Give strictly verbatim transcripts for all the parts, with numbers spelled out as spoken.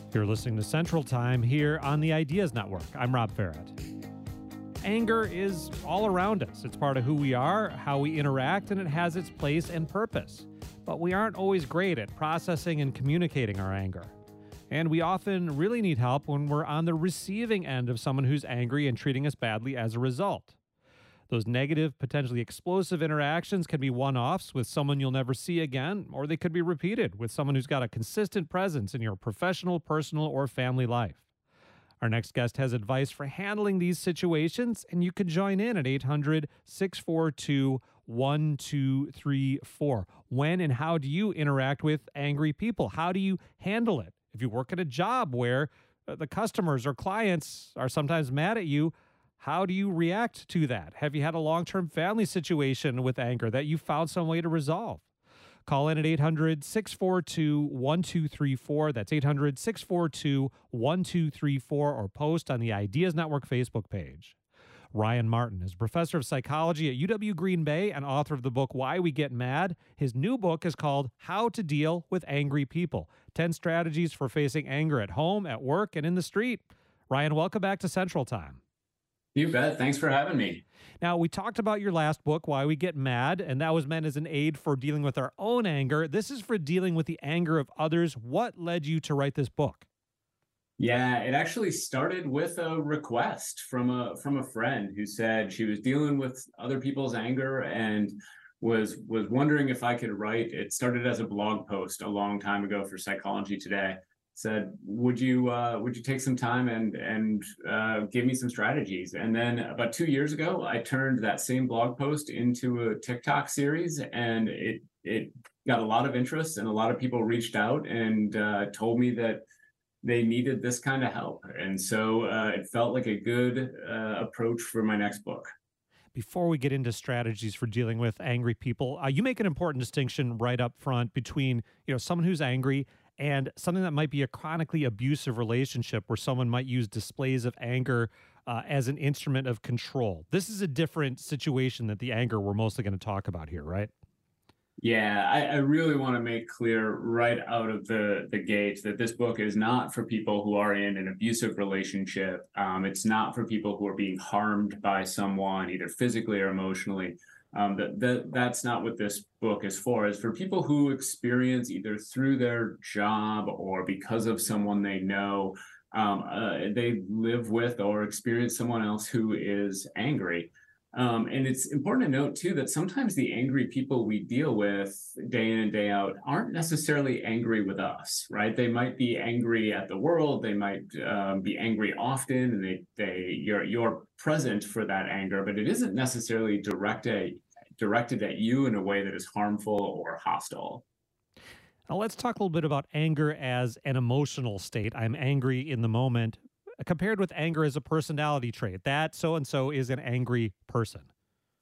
You're listening to Central Time here on the Ideas Network. I'm Rob Farrett. Anger is all around us. It's part of who we are, how we interact, and it has its place and purpose. But we aren't always great at processing and communicating our anger. And we often really need help when we're on the receiving end of someone who's angry and treating us badly as a result. Those negative, potentially explosive interactions can be one-offs with someone you'll never see again, or they could be repeated with someone who's got a consistent presence in your professional, personal, or family life. Our next guest has advice for handling these situations, and you can join in at eight hundred, six four two, one two three four. When and how do you interact with angry people? How do you handle it? If you work at a job where the customers or clients are sometimes mad at you, how do you react to that? Have you had a long-term family situation with anger that you found some way to resolve? Call in at eight hundred, six four two, one two three four. That's eight hundred, six four two, one two three four, or post on the Ideas Network Facebook page. Ryan Martin is professor of psychology at U W Green Bay and author of the book Why We Get Mad. His new book is called How to Deal with Angry People, ten Strategies for Facing Anger at Home, at Work, and in the Street. Ryan, welcome back to Central Time. You bet. Thanks for having me. Now, we talked about your last book, Why We Get Mad, and that was meant as an aid for dealing with our own anger. This is for dealing with the anger of others. What led you to write this book? Yeah, it actually started with a request from a from a friend who said she was dealing with other people's anger and was was wondering if I could write. It started as a blog post a long time ago for Psychology Today. Said, would you uh, would you take some time and and uh, give me some strategies? And then about two years ago, I turned that same blog post into a TikTok series, and it it got a lot of interest, and a lot of people reached out and uh, told me that they needed this kind of help. And so uh, it felt like a good uh, approach for my next book. Before we get into strategies for dealing with angry people, uh, you make an important distinction right up front between, you know, someone who's angry and something that might be a chronically abusive relationship where someone might use displays of anger uh, as an instrument of control. This is a different situation than the anger we're mostly going to talk about here, right? Yeah, I, I really want to make clear right out of the, the gate that this book is not for people who are in an abusive relationship. Um, it's not for people who are being harmed by someone, either physically or emotionally. Um, that, that that's not what this book is for. It's for people who experience either through their job or because of someone they know, um, uh, they live with or experience someone else who is angry. Um, and it's important to note, too, that sometimes the angry people we deal with day in and day out aren't necessarily angry with us, right? They might be angry at the world. They might um, be angry often, and they, they you're, you're present for that anger, but it isn't necessarily directed, directed at you in a way that is harmful or hostile. Now, let's talk a little bit about anger as an emotional state. I'm angry in the moment, compared with anger as a personality trait. That so-and-so is an angry person.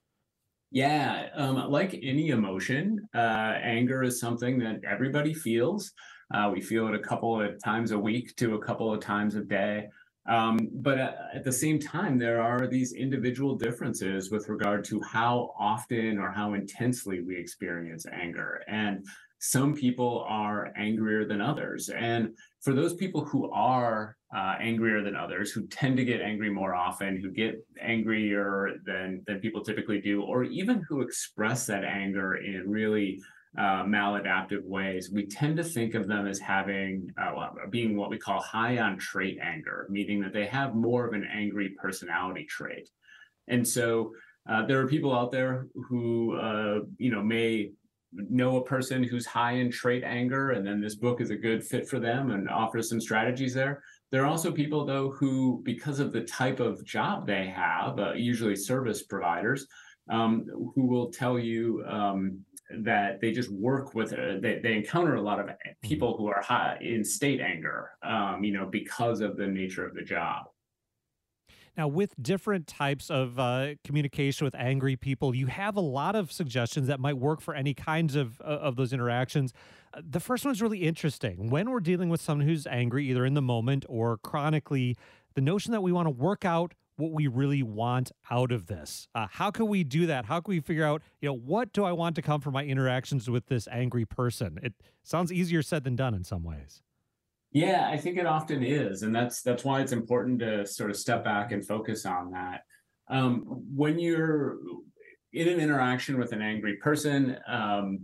Yeah, um, like any emotion, uh, anger is something that everybody feels. Uh, we feel it a couple of times a week to a couple of times a day. Um, but at, at the same time, there are these individual differences with regard to how often or how intensely we experience anger. And some people are angrier than others. And for those people who are uh, angrier than others, who tend to get angry more often, who get angrier than, than people typically do, or even who express that anger in really uh, maladaptive ways, we tend to think of them as having, uh, well, being what we call high on trait anger, meaning that they have more of an angry personality trait. And so uh, there are people out there who, uh, you know, may know a person who's high in trait anger, and then this book is a good fit for them and offers some strategies there. There are also people, though, who, because of the type of job they have, uh, usually service providers, um, who will tell you um, that they just work with, uh, they, they encounter a lot of people who are high in state anger, um, you know, because of the nature of the job. Now, with different types of uh, communication with angry people, you have a lot of suggestions that might work for any kinds of, uh, of those interactions. Uh, the first one's really interesting. When we're dealing with someone who's angry, either in the moment or chronically, the notion that we want to work out what we really want out of this. Uh, how can we do that? How can we figure out, you know, what do I want to come from my interactions with this angry person? It sounds easier said than done in some ways. Yeah, I think it often is, and that's that's why it's important to sort of step back and focus on that. Um, when you're in an interaction with an angry person, um,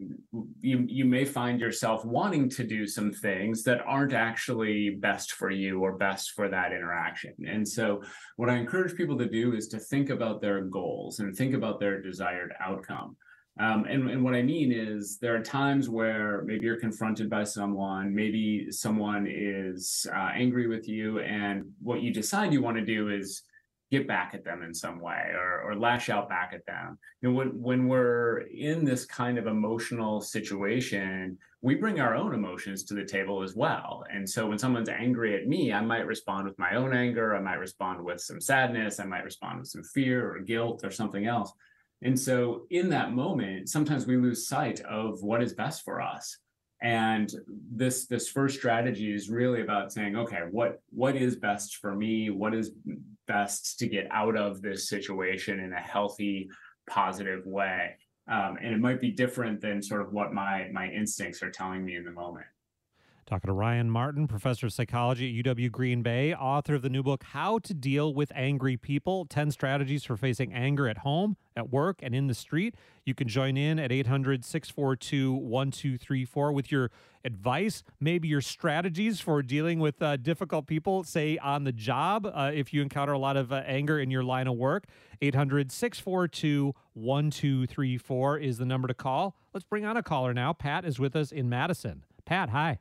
you you may find yourself wanting to do some things that aren't actually best for you or best for that interaction. And so, what I encourage people to do is to think about their goals and think about their desired outcome. Um, and, and what I mean is, there are times where maybe you're confronted by someone, maybe someone is uh, angry with you, and what you decide you want to do is get back at them in some way, or, or lash out back at them. You know, when, when we're in this kind of emotional situation, we bring our own emotions to the table as well. And so when someone's angry at me, I might respond with my own anger, I might respond with some sadness, I might respond with some fear or guilt or something else. And so in that moment, sometimes we lose sight of what is best for us. And this this first strategy is really about saying, okay, what what is best for me? What is best to get out of this situation in a healthy, positive way? Um, and it might be different than sort of what my my instincts are telling me in the moment. Talking to Ryan Martin, professor of psychology at U W Green Bay, author of the new book, How to Deal with Angry People ten Strategies for Facing Anger at Home, at Work, and in the Street. You can join in at eight hundred, six four two, one two three four with your advice, maybe your strategies for dealing with uh, difficult people, say on the job, uh, if you encounter a lot of uh, anger in your line of work. eight hundred, six four two, one two three four is the number to call. Let's bring on a caller now. Pat is with us in Madison. Pat, hi.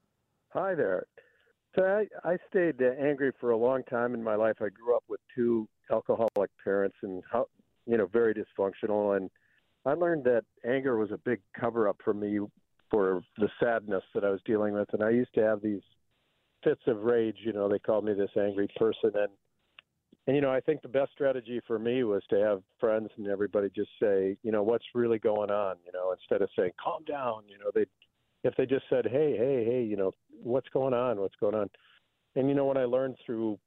Hi there. So I, I stayed uh, angry for a long time in my life. I grew up with two alcoholic parents and, how, you know, very dysfunctional. And I learned that anger was a big cover up for me for the sadness that I was dealing with. And I used to have these fits of rage. You know, they called me this angry person. And, and, you know, I think the best strategy for me was to have friends and everybody just say, you know, what's really going on? You know, instead of saying, calm down, you know, they if they just said, hey, hey, hey, you know, what's going on? What's going on? And, you know, what I learned through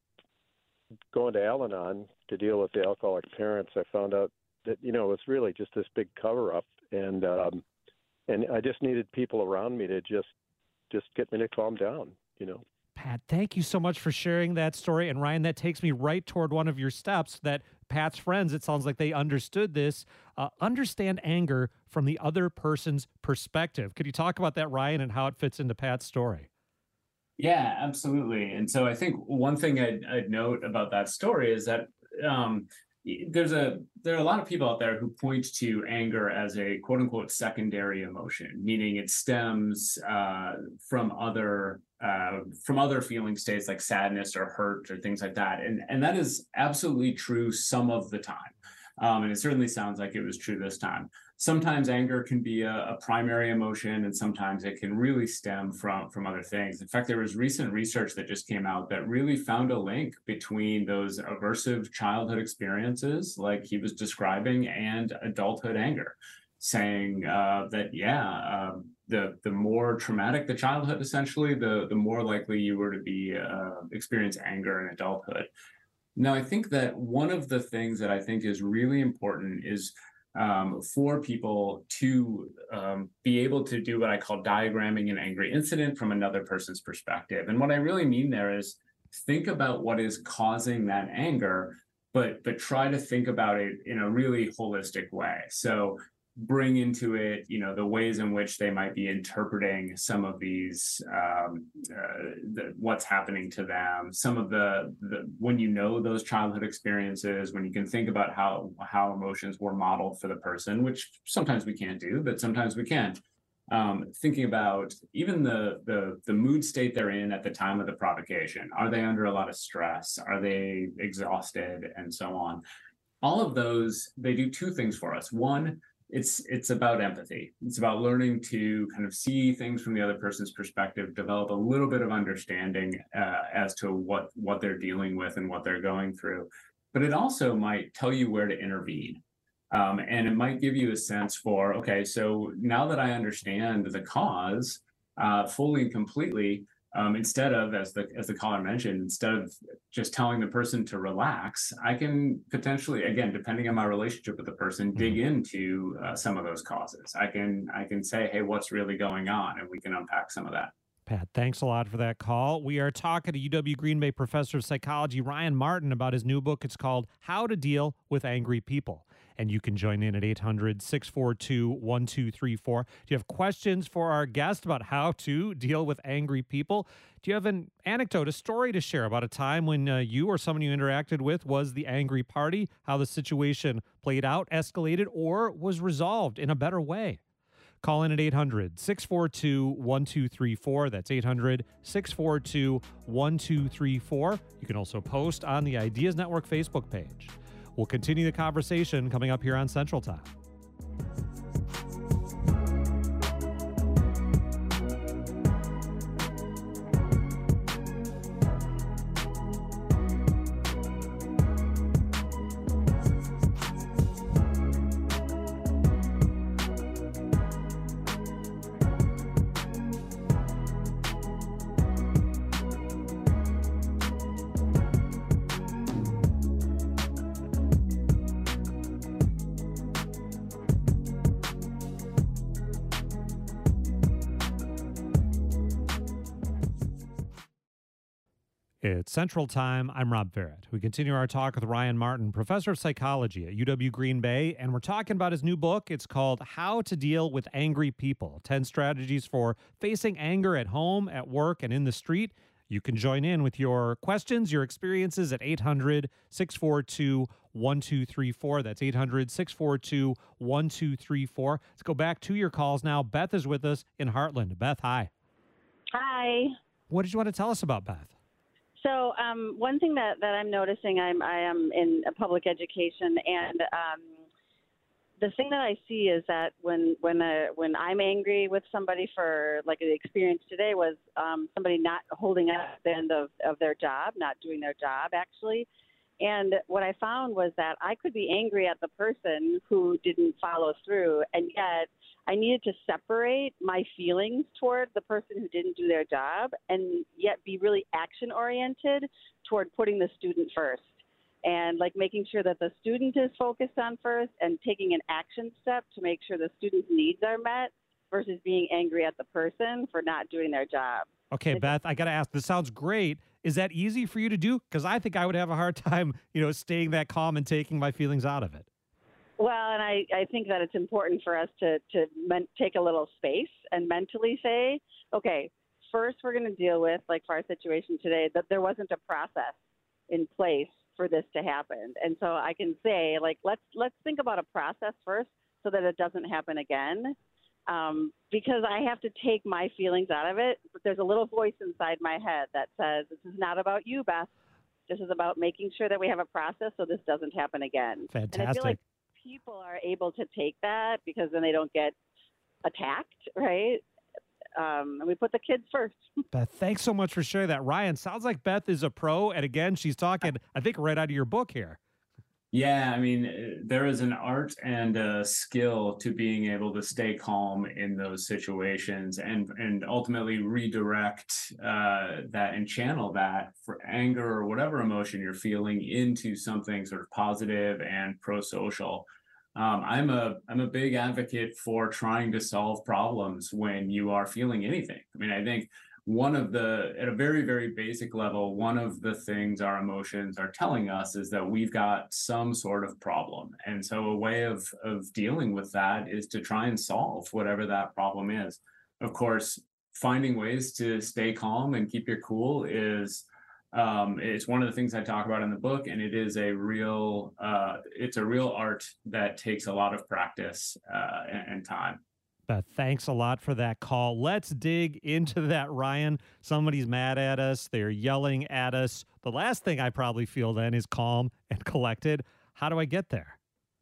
going to Al-Anon to deal with the alcoholic parents, I found out that, you know, it was really just this big cover up. And, um, and I just needed people around me to just, just get me to calm down, you know. Pat, thank you so much for sharing that story. And Ryan, that takes me right toward one of your steps that Pat's friends, it sounds like they understood this, uh, understand anger from the other person's perspective. Could you talk about that, Ryan, and how it fits into Pat's story? Yeah, absolutely. And so I think one thing I'd, I'd note about that story is that um, there's a there are a lot of people out there who point to anger as a quote unquote secondary emotion, meaning it stems uh, from other uh, from other feeling states like sadness or hurt or things like that. And and that is absolutely true some of the time. Um, and it certainly sounds like it was true this time. Sometimes anger can be a, a primary emotion, and sometimes it can really stem from from other things. In fact, there was recent research that just came out that really found a link between those aversive childhood experiences, like he was describing, and adulthood anger, saying uh, that yeah, um, the the more traumatic the childhood, essentially, the the more likely you were to be uh, experience anger in adulthood. Now, I think that one of the things that I think is really important is um, for people to um, be able to do what I call diagramming an angry incident from another person's perspective. And what I really mean there is think about what is causing that anger, but but try to think about it in a really holistic way. So bring into it, you know, the ways in which they might be interpreting some of these, um, uh, the, what's happening to them. Some of the, the when you know those childhood experiences, when you can think about how how emotions were modeled for the person, which sometimes we can't do, but sometimes we can. Um, thinking about even the, the the mood state they're in at the time of the provocation. Are they under a lot of stress? Are they exhausted, and so on? All of those, they do two things for us. One, it's it's about empathy. It's about learning to kind of see things from the other person's perspective, develop a little bit of understanding uh, as to what what they're dealing with and what they're going through. But it also might tell you where to intervene. Um, and it might give you a sense for, okay, so now that I understand the cause uh, fully and completely, um, instead of, as the as the caller mentioned, instead of just telling the person to relax, I can potentially, again, depending on my relationship with the person, dig Mhm. into uh, some of those causes. I can I can say, hey, what's really going on, and we can unpack some of that. Pat, thanks a lot for that call. We are talking to U W Green Bay professor of psychology Ryan Martin about his new book. It's called How to Deal with Angry People. And you can join in at eight hundred, six four two, one two three four. Do you have questions for our guest about how to deal with angry people? Do you have an anecdote, a story to share about a time when uh, you or someone you interacted with was the angry party, how the situation played out, escalated, or was resolved in a better way? Call in at eight hundred, six four two, one two three four. That's eight hundred, six four two, one two three four. You can also post on the Ideas Network Facebook page. We'll continue the conversation coming up here on Central Time. It's Central Time. I'm Rob Farrett. We continue our talk with Ryan Martin, professor of psychology at U W Green Bay, and we're talking about his new book. It's called How to Deal with Angry People, ten Strategies for Facing Anger at Home, at Work, and in the Street. You can join in with your questions, your experiences at eight hundred, six four two, one two three four. That's eight hundred, six four two, one two three four. Let's go back to your calls now. Beth is with us in Heartland. Beth, hi. Hi. What did you want to tell us about, Beth? So um, one thing that, that I'm noticing, I'm I am in a public education, and um, the thing that I see is that when when uh, when I'm angry with somebody for, like, the experience today was um, somebody not holding up the end of, of their job, not doing their job actually. And what I found was that I could be angry at the person who didn't follow through, and yet I needed to separate my feelings toward the person who didn't do their job and yet be really action-oriented toward putting the student first and, like, making sure that the student is focused on first and taking an action step to make sure the student's needs are met versus being angry at the person for not doing their job. Okay, Beth, I got to ask, this sounds great. Is that easy for you to do? Because I think I would have a hard time, you know, staying that calm and taking my feelings out of it. Well, and I, I think that it's important for us to, to men- take a little space and mentally say, okay, first we're going to deal with, like for our situation today, that there wasn't a process in place for this to happen. And so I can say, like, let's let's think about a process first so that it doesn't happen again. Um, because I have to take my feelings out of it. But there's a little voice inside my head that says, this is not about you, Beth. This is about making sure that we have a process so this doesn't happen again. Fantastic. And I feel like people are able to take that because then they don't get attacked, right? Um, and we put the kids first. Beth, thanks so much for sharing that. Ryan, sounds like Beth is a pro. And again, she's talking, I think, right out of your book here. Yeah, I mean, uh, there is an art and a skill to being able to stay calm in those situations and and ultimately redirect uh, that and channel that for anger or whatever emotion you're feeling into something sort of positive and pro-social. Um, I'm a I'm a big advocate for trying to solve problems when you are feeling anything. I mean, I think one of the, at a very, very basic level, one of the things our emotions are telling us is that we've got some sort of problem. And so a way of, of dealing with that is to try and solve whatever that problem is. Of course, finding ways to stay calm and keep your cool is, um, it's one of the things I talk about in the book, and it is a real, uh, it's a real art that takes a lot of practice uh, and, and time. Beth, thanks a lot for that call. Let's dig into that, Ryan. Somebody's mad at us. They're yelling at us. The last thing I probably feel then is calm and collected. How do I get there?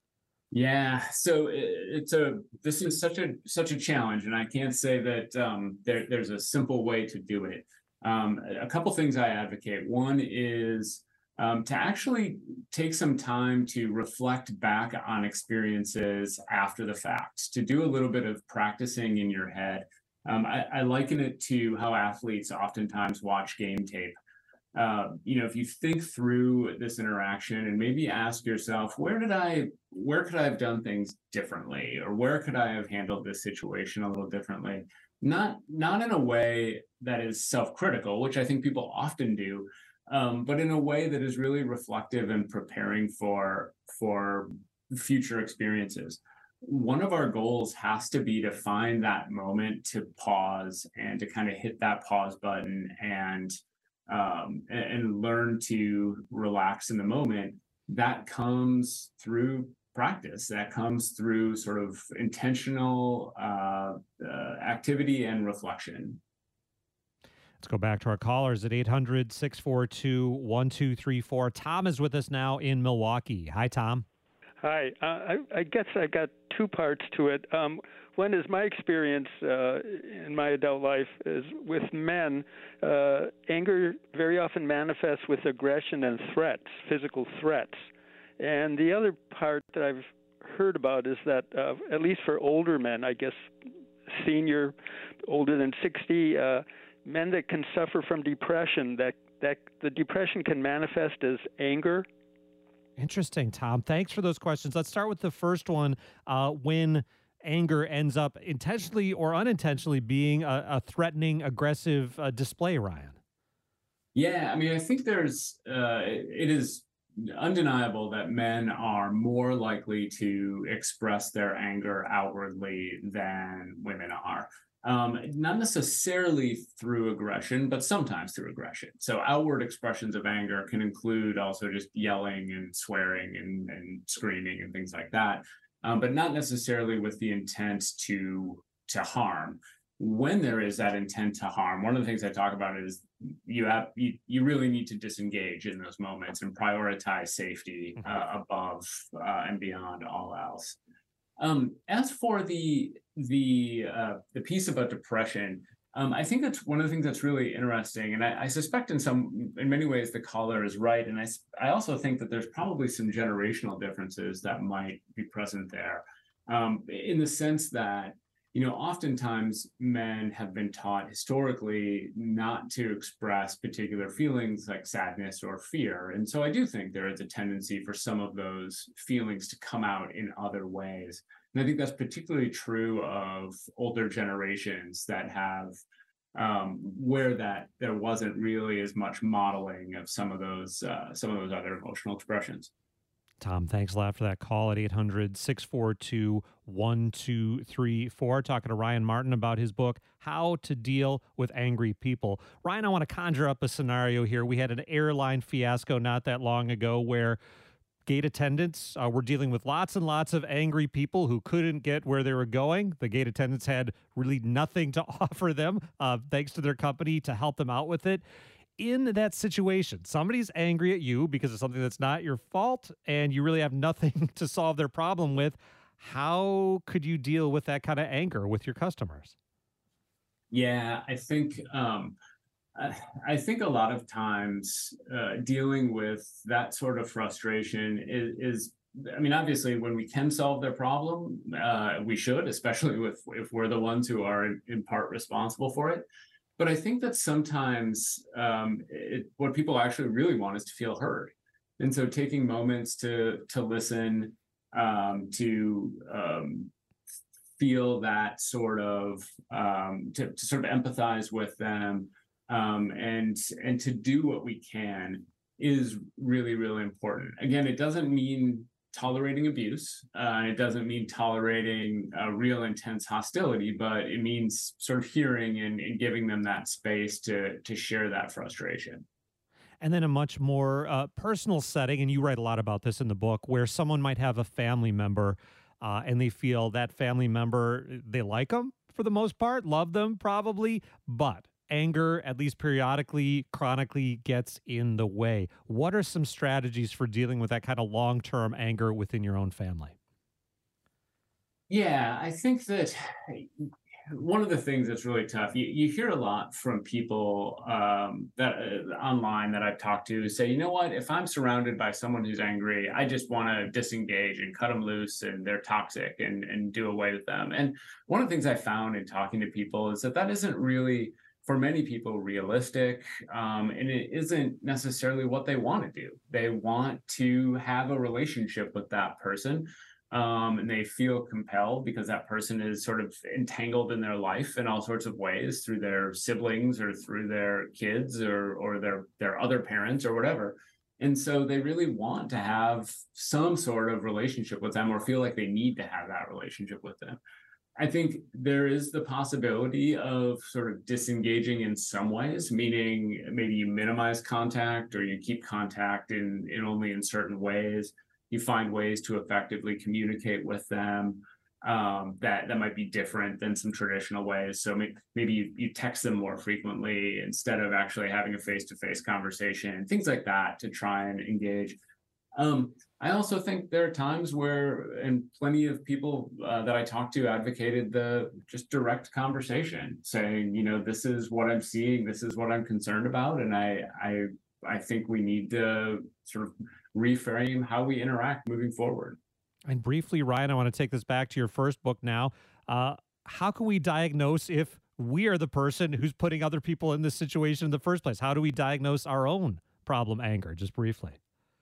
Yeah, so it, it's a this is such a such a challenge, and I can't say that um, there, there's a simple way to do it. Um, a couple things I advocate. One is Um, to actually take some time to reflect back on experiences after the fact, to do a little bit of practicing in your head. Um, I, I liken it to how athletes oftentimes watch game tape. Uh, you know, if you think through this interaction and maybe ask yourself, where did I, where could I have done things differently? Or where could I have handled this situation a little differently? not not in a way that is self-critical, which I think people often do, um, but in a way that is really reflective and preparing for for future experiences. One of our goals has to be to find that moment to pause and to kind of hit that pause button and um, and, and learn to relax in the moment. That comes through practice. That comes through sort of intentional uh, uh, activity and reflection. Let's go back to our callers at eight hundred, six four two, one two three four. Tom is with us now in Milwaukee. Hi, Tom. Hi. Uh, I, I guess I got two parts to it. Um, one is my experience uh, in my adult life is with men, uh, anger very often manifests with aggression and threats, physical threats. And the other part that I've heard about is that, uh, at least for older men, I guess senior, older than sixty, uh, men that can suffer from depression, that, that the depression can manifest as anger. Interesting, Tom. Thanks for those questions. Let's start with the first one. Uh, when anger ends up intentionally or unintentionally being a, a threatening, aggressive uh, display, Ryan. Yeah, I mean, I think there's, uh, it is undeniable that men are more likely to express their anger outwardly than women are. Um, not necessarily through aggression, but sometimes through aggression. So outward expressions of anger can include also just yelling and swearing and, and screaming and things like that, um, but not necessarily with the intent to to harm. When there is that intent to harm, one of the things I talk about is you have you, you really need to disengage in those moments and prioritize safety uh, above uh, and beyond all else. Um, as for the the uh, the piece about depression, um, I think that's one of the things that's really interesting, and I, I suspect in some in many ways the caller is right, and I I also think that there's probably some generational differences that might be present there, um, in the sense that, you know, oftentimes men have been taught historically not to express particular feelings like sadness or fear. And so I do think there is a tendency for some of those feelings to come out in other ways. And I think that's particularly true of older generations that have, um, where that there wasn't really as much modeling of some of those, uh, some of those other emotional expressions. Tom, thanks a lot for that call at eight hundred, six four two, one two three four. Talking to Ryan Martin about his book, How to Deal with Angry People. Ryan, I want to conjure up a scenario here. We had an airline fiasco not that long ago where gate attendants uh, were dealing with lots and lots of angry people who couldn't get where they were going. The gate attendants had really nothing to offer them, uh, thanks to their company, to help them out with it. In that situation, somebody's angry at you because of something that's not your fault and you really have nothing to solve their problem with. How could you deal with that kind of anger with your customers? Yeah, I think um, I think a lot of times uh, dealing with that sort of frustration is, is, I mean, obviously, when we can solve their problem, uh, we should, especially with if we're the ones who are in, in part responsible for it. But I think that sometimes um, it, what people actually really want is to feel heard. And so taking moments to to listen, um, to um, feel that sort of, um, to, to sort of empathize with them, um, and, and to do what we can is really, really important. Again, it doesn't mean tolerating abuse. Uh, it doesn't mean tolerating uh, real intense hostility, but it means sort of hearing and, and giving them that space to to share that frustration. And then a much more uh, personal setting, and you write a lot about this in the book, where someone might have a family member uh, and they feel that family member, they like them for the most part, love them probably, but anger, at least periodically, chronically gets in the way. What are some strategies for dealing with that kind of long-term anger within your own family? Yeah, I think that one of the things that's really tough, you, you hear a lot from people um, that uh, online that I've talked to say, you know what, if I'm surrounded by someone who's angry, I just want to disengage and cut them loose and they're toxic and, and do away with them. And one of the things I found in talking to people is that that isn't really, for many people, realistic, um, and it isn't necessarily what they want to do. They want to have a relationship with that person, Um, and they feel compelled because that person is sort of entangled in their life in all sorts of ways through their siblings or through their kids or or their their other parents or whatever. And so they really want to have some sort of relationship with them or feel like they need to have that relationship with them. I think there is the possibility of sort of disengaging in some ways, meaning maybe you minimize contact or you keep contact in, in only in certain ways. You find ways to effectively communicate with them um, that that might be different than some traditional ways. So may, maybe you, you text them more frequently instead of actually having a face-to-face conversation, things like that to try and engage. Um, I also think there are times where, and plenty of people uh, that I talked to advocated the just direct conversation, saying, you know, this is what I'm seeing, this is what I'm concerned about, and I I I think we need to sort of reframe how we interact moving forward. And briefly, Ryan, I want to take this back to your first book now. Uh, how can we diagnose if we are the person who's putting other people in this situation in the first place? How do we diagnose our own problem, anger, just briefly?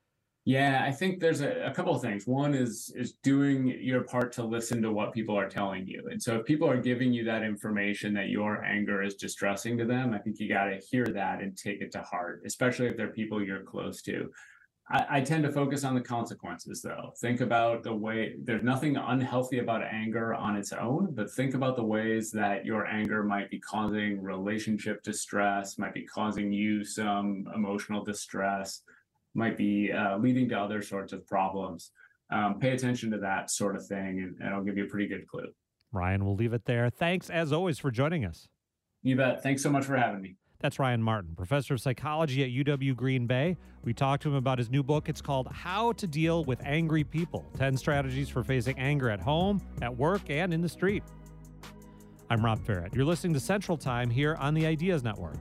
Yeah, I think there's a, a couple of things. One is is doing your part to listen to what people are telling you. And so if people are giving you that information that your anger is distressing to them, I think you got to hear that and take it to heart, especially if they're people you're close to. I, I tend to focus on the consequences, though. Think about the way, there's nothing unhealthy about anger on its own, but think about the ways that your anger might be causing relationship distress, might be causing you some emotional distress, might be uh, leading to other sorts of problems. Um, pay attention to that sort of thing, and, and I'll give you a pretty good clue. Ryan, we'll leave it there. Thanks, as always, for joining us. You bet. Thanks so much for having me. That's Ryan Martin, professor of psychology at U W Green Bay. We talked to him about his new book. It's called How to Deal with Angry People, ten Strategies for Facing Anger at Home, at Work, and in the Street. I'm Rob Ferret. You're listening to Central Time here on the Ideas Network.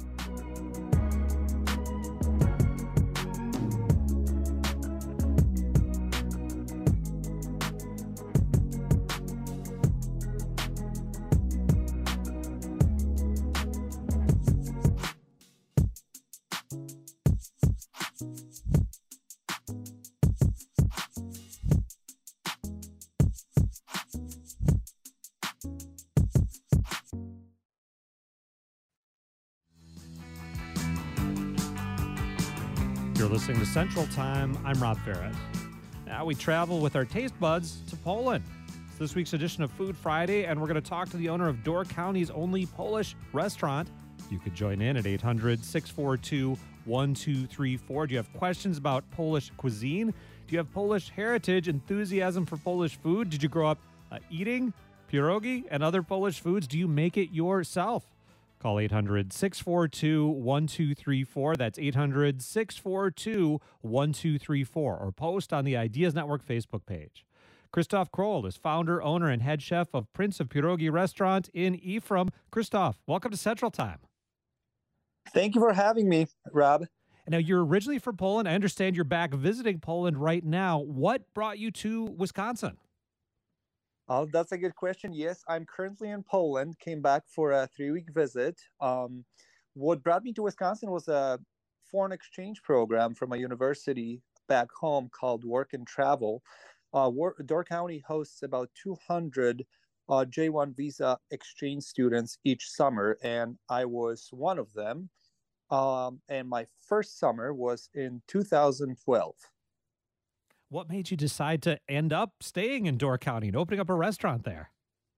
You're listening to Central Time. I'm Rob Ferret. Now we travel with our taste buds to Poland. It's this week's edition of Food Friday, and we're going to talk to the owner of Door County's only Polish restaurant. You could join in at eight hundred, six four two, one two three four. Do you have questions about Polish cuisine? Do you have Polish heritage, enthusiasm for Polish food? Did you grow up uh, eating pierogi and other Polish foods? Do you make it yourself? Call eight hundred, six four two, one two three four. That's eight hundred, six four two, one two three four. Or post on the Ideas Network Facebook page. Christoph Kroll is founder, owner, and head chef of Prince of Pierogi Restaurant in Ephraim. Christoph, welcome to Central Time. Thank you for having me, Rob. Now, you're originally from Poland. I understand you're back visiting Poland right now. What brought you to Wisconsin? Oh, that's a good question. Yes, I'm currently in Poland, came back for a three-week visit. Um, what brought me to Wisconsin was a foreign exchange program from a university back home called Work and Travel. Uh, Door County hosts about two hundred uh, J one visa exchange students each summer, and I was one of them. Um, and my first summer was in two thousand twelve. What made you decide to end up staying in Door County and opening up a restaurant there?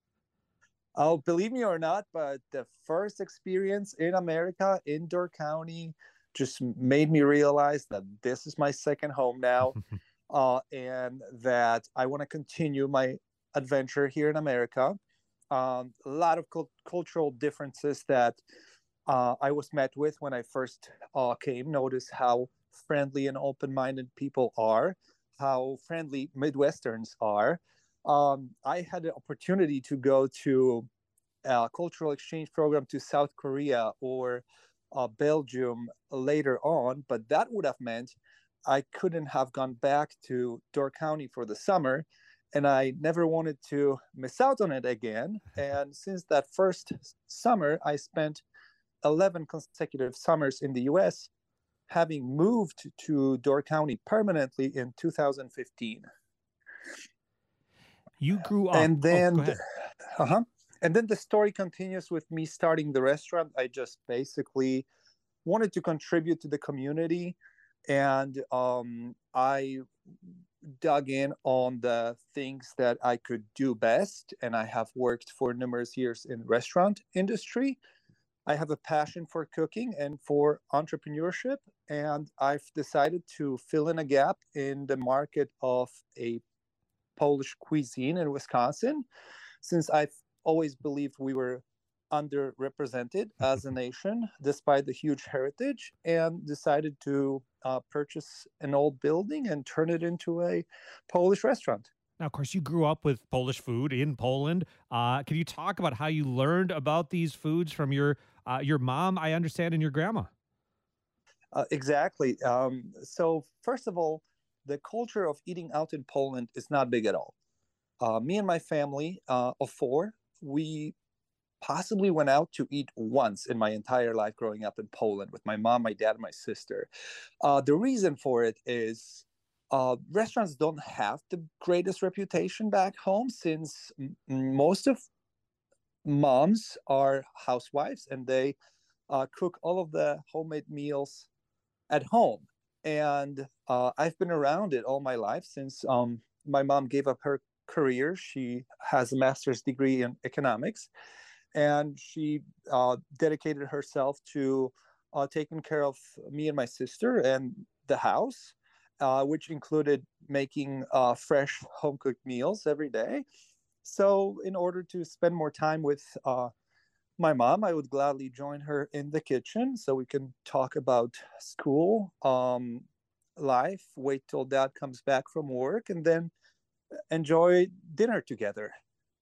Oh, believe me or not, but the first experience in America, in Door County, just made me realize that this is my second home now, uh, and that I want to continue my adventure here in America. Um, a lot of cult- cultural differences that uh, I was met with when I first uh, came. Notice how friendly and open-minded people are, how friendly Midwesterns are. Um, I had the opportunity to go to a cultural exchange program to South Korea or uh, Belgium later on, but that would have meant I couldn't have gone back to Door County for the summer, and I never wanted to miss out on it again. And since that first summer, I spent eleven consecutive summers in the U S, having moved to Door County permanently in two thousand fifteen. You grew up. And then, oh, go ahead. uh-huh. And then the story continues with me starting the restaurant. I just basically wanted to contribute to the community, and um, I dug in on the things that I could do best. And I have worked for numerous years in the restaurant industry. I have a passion for cooking and for entrepreneurship, and I've decided to fill in a gap in the market of a Polish cuisine in Wisconsin, since I've always believed we were underrepresented as a nation, despite the huge heritage, and decided to uh, purchase an old building and turn it into a Polish restaurant. Now, of course, you grew up with Polish food in Poland. Uh, can you talk about how you learned about these foods from your uh, your mom, I understand, and your grandma? Uh, exactly. Um, so, first of all, the culture of eating out in Poland is not big at all. Uh, me and my family uh, of four, we possibly went out to eat once in my entire life growing up in Poland with my mom, my dad, and my sister. Uh, the reason for it is uh, restaurants don't have the greatest reputation back home, since m- most of moms are housewives and they uh, cook all of the homemade meals at home. And uh, I've been around it all my life since um, my mom gave up her career. She has a master's degree in economics, and she uh, dedicated herself to uh, taking care of me and my sister and the house, uh, which included making uh, fresh home cooked meals every day. So, in order to spend more time with uh, my mom, I would gladly join her in the kitchen so we can talk about school, um, life, wait till dad comes back from work, and then enjoy dinner together.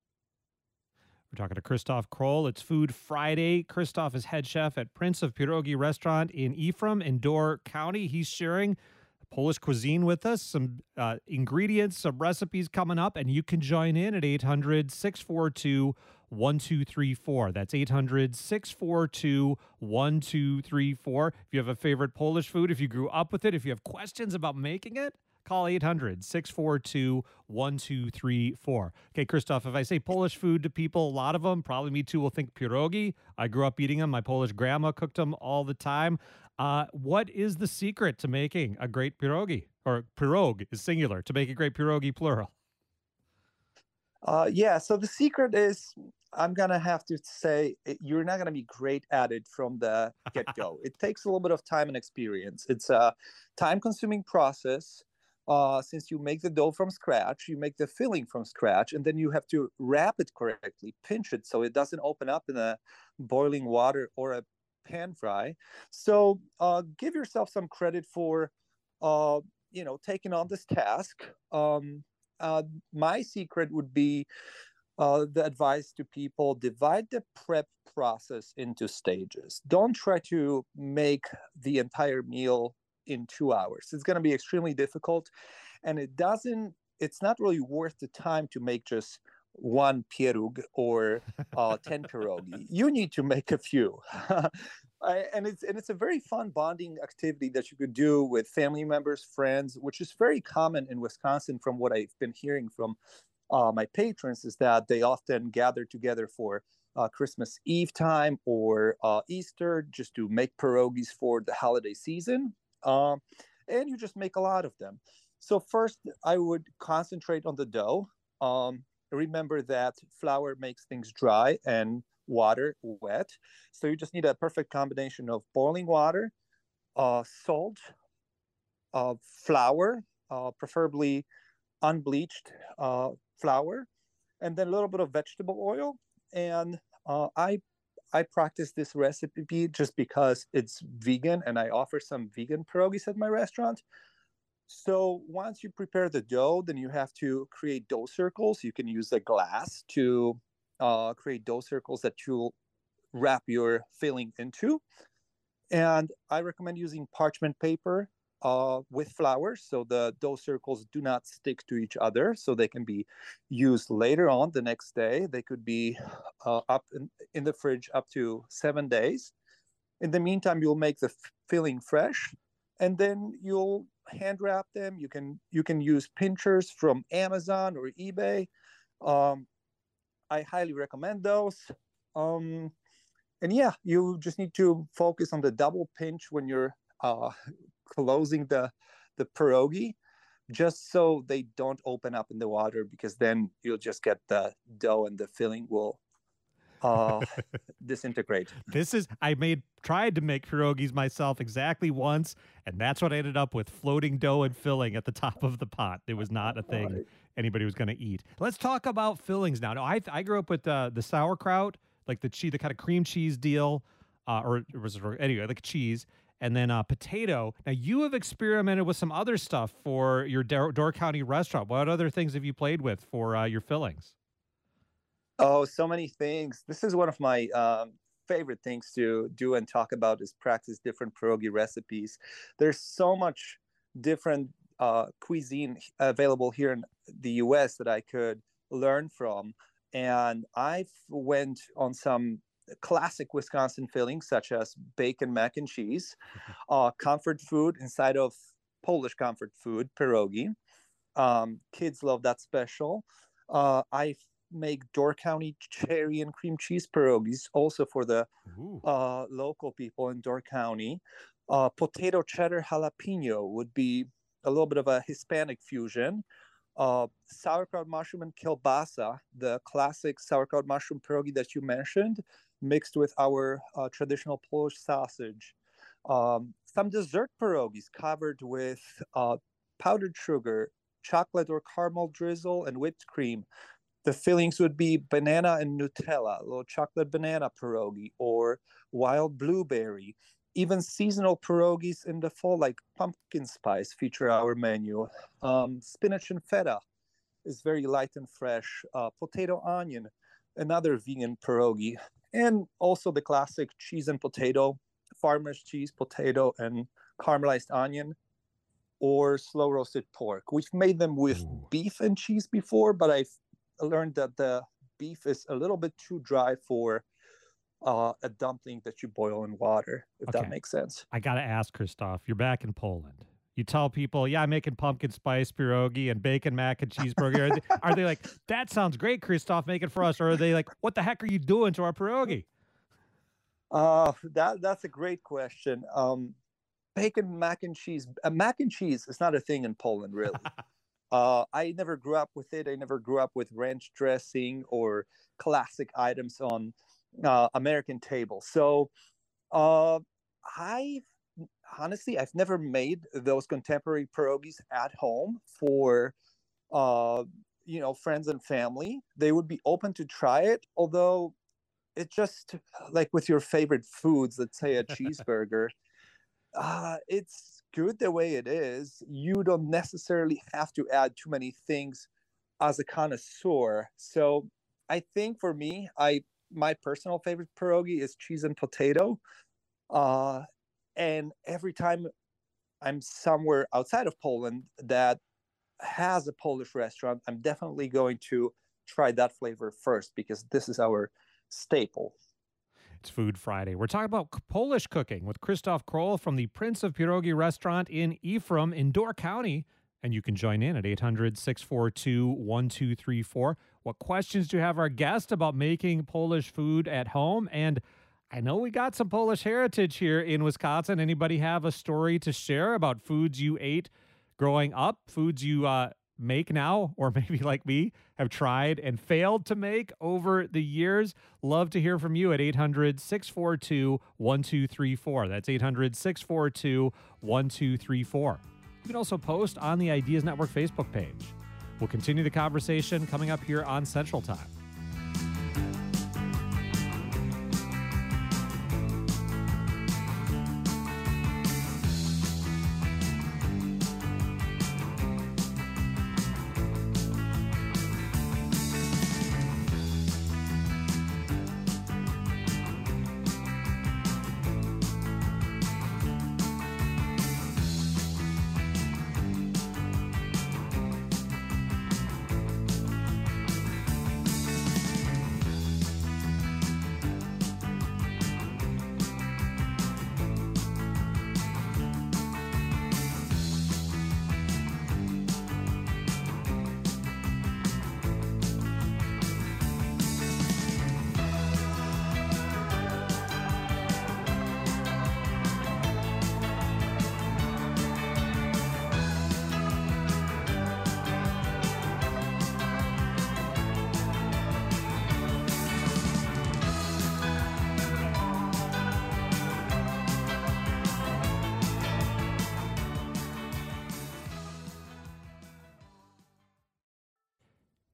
We're talking to Christoph Kroll. It's Food Friday. Christoph is head chef at Prince of Pierogi Restaurant in Ephraim in Door County. He's sharing Polish cuisine with us, some uh, ingredients, some recipes coming up, and you can join in at eight hundred, six four two, one two three four. That's eight hundred, six four two, one two three four. If you have a favorite Polish food, if you grew up with it, if you have questions about making it, call eight hundred, six four two, one two three four. Okay, Christoph, if I say Polish food to people, a lot of them, probably me too, will think pierogi. I grew up eating them. My Polish grandma cooked them all the time. Uh, what is the secret to making a great pierogi? Or pirog is singular, to make a great pierogi plural. Uh, yeah, so the secret is, I'm going to have to say, you're not going to be great at it from the get-go. It takes a little bit of time and experience. It's a time-consuming process. Uh, since you make the dough from scratch, you make the filling from scratch, and then you have to wrap it correctly, pinch it so it doesn't open up in a boiling water or a pan fry. So uh, give yourself some credit for, uh, you know, taking on this task. Um, uh, my secret would be uh, the advice to people: divide the prep process into stages. Don't try to make the entire meal in two hours. It's going to be extremely difficult, and it doesn't, it's not really worth the time to make just one pieróg or uh, ten pierogi. You need to make a few. I, and it's and it's a very fun bonding activity that you could do with family members, friends, which is very common in Wisconsin from what I've been hearing from uh, my patrons, is that they often gather together for uh, Christmas Eve time or uh, Easter just to make pierogies for the holiday season. Um, and you just make a lot of them. So first, I would concentrate on the dough. Um, remember that flour makes things dry and water wet. So you just need a perfect combination of boiling water, uh, salt, uh, flour, uh, preferably unbleached uh, flour, and then a little bit of vegetable oil. And uh, I I practice this recipe just because it's vegan, and I offer some vegan pierogies at my restaurant. So once you prepare the dough, then you have to create dough circles. You can use a glass to uh, create dough circles that you'll wrap your filling into. And I recommend using parchment paper uh, with flour so the dough circles do not stick to each other, so they can be used later on the next day. They could be uh, up in, in the fridge up to seven days. In the meantime, you'll make the f- filling fresh, and then you'll hand wrap them. You can you can use pinchers from Amazon or eBay. Um, I highly recommend those. Um, and yeah, you just need to focus on the double pinch when you're uh, closing the the pierogi, just so they don't open up in the water, because then you'll just get the dough and the filling will uh, disintegrate. This is, I made, tried to make pierogies myself exactly once, and that's what I ended up with, floating dough and filling at the top of the pot. It was not a thing Right. anybody was going to eat. Let's talk about fillings now. No, I, I grew up with uh, the sauerkraut, like the cheese, the kind of cream cheese deal, uh, or it was, anyway, like cheese, and then uh, potato. Now, you have experimented with some other stuff for your Door, Door County restaurant. What other things have you played with for uh, your fillings? Oh, so many things. This is one of my um, favorite things to do and talk about, is practice different pierogi recipes. There's so much different uh, cuisine available here in the U S that I could learn from. And I've went on some classic Wisconsin fillings, such as bacon mac and cheese, uh, comfort food inside of Polish comfort food, pierogi. Um, kids love that special. Uh, I've make Door County cherry and cream cheese pierogies, also for the uh, local people in Door County. Uh, potato cheddar jalapeno would be a little bit of a Hispanic fusion. Uh, sauerkraut mushroom and kielbasa, the classic sauerkraut mushroom pierogi that you mentioned, mixed with our uh, traditional Polish sausage. Um, some dessert pierogies covered with uh, powdered sugar, chocolate or caramel drizzle, and whipped cream. The fillings would be banana and Nutella, a little chocolate banana pierogi, or wild blueberry. Even seasonal pierogies in the fall, like pumpkin spice, feature our menu. Um, spinach and feta is very light and fresh. Uh, potato onion, another vegan pierogi. And also the classic cheese and potato, farmer's cheese, potato, and caramelized onion, or slow roasted pork. We've made them with Ooh. beef and cheese before, but I've learned that the beef is a little bit too dry for uh, a dumpling that you boil in water, if okay. that makes sense. I got to ask, Krzysztof, you're back in Poland. You tell people, yeah, I'm making pumpkin spice pierogi and bacon mac and cheese pierogi. Are they, are they like, that sounds great, Krzysztof, make it for us? Or are they like, what the heck are you doing to our pierogi? Uh, that, that's a great question. Um, bacon mac and cheese. Uh, mac and cheese is not a thing in Poland, really. Uh, I never grew up with it. I never grew up with ranch dressing or classic items on uh, American tables. So uh, I honestly, I've never made those contemporary pierogies at home for, uh, you know, friends and family. They would be open to try it, although it just, like with your favorite foods, let's say a cheeseburger, uh, it's good the way it is. You don't necessarily have to add too many things as a connoisseur. So I think for me, I my personal favorite pierogi is cheese and potato. Uh, and every time I'm somewhere outside of Poland that has a Polish restaurant, I'm definitely going to try that flavor first, because this is our staple. It's Food Friday. We're talking about Polish cooking with Krzysztof Król from the Prince of Pierogi restaurant in Ephraim in Door County. And you can join in at eight hundred, six four two, one two three four. What questions do you have our guest about making Polish food at home? And I know we got some Polish heritage here in Wisconsin. Anybody have a story to share about foods you ate growing up, foods you uh, make now, or maybe like me, have tried and failed to make over the years? Love to hear from you at eight hundred, six four two, one two three four. That's eight hundred, six four two, one two three four. You can also post on the Ideas Network Facebook page. We'll continue the conversation coming up here on Central Time.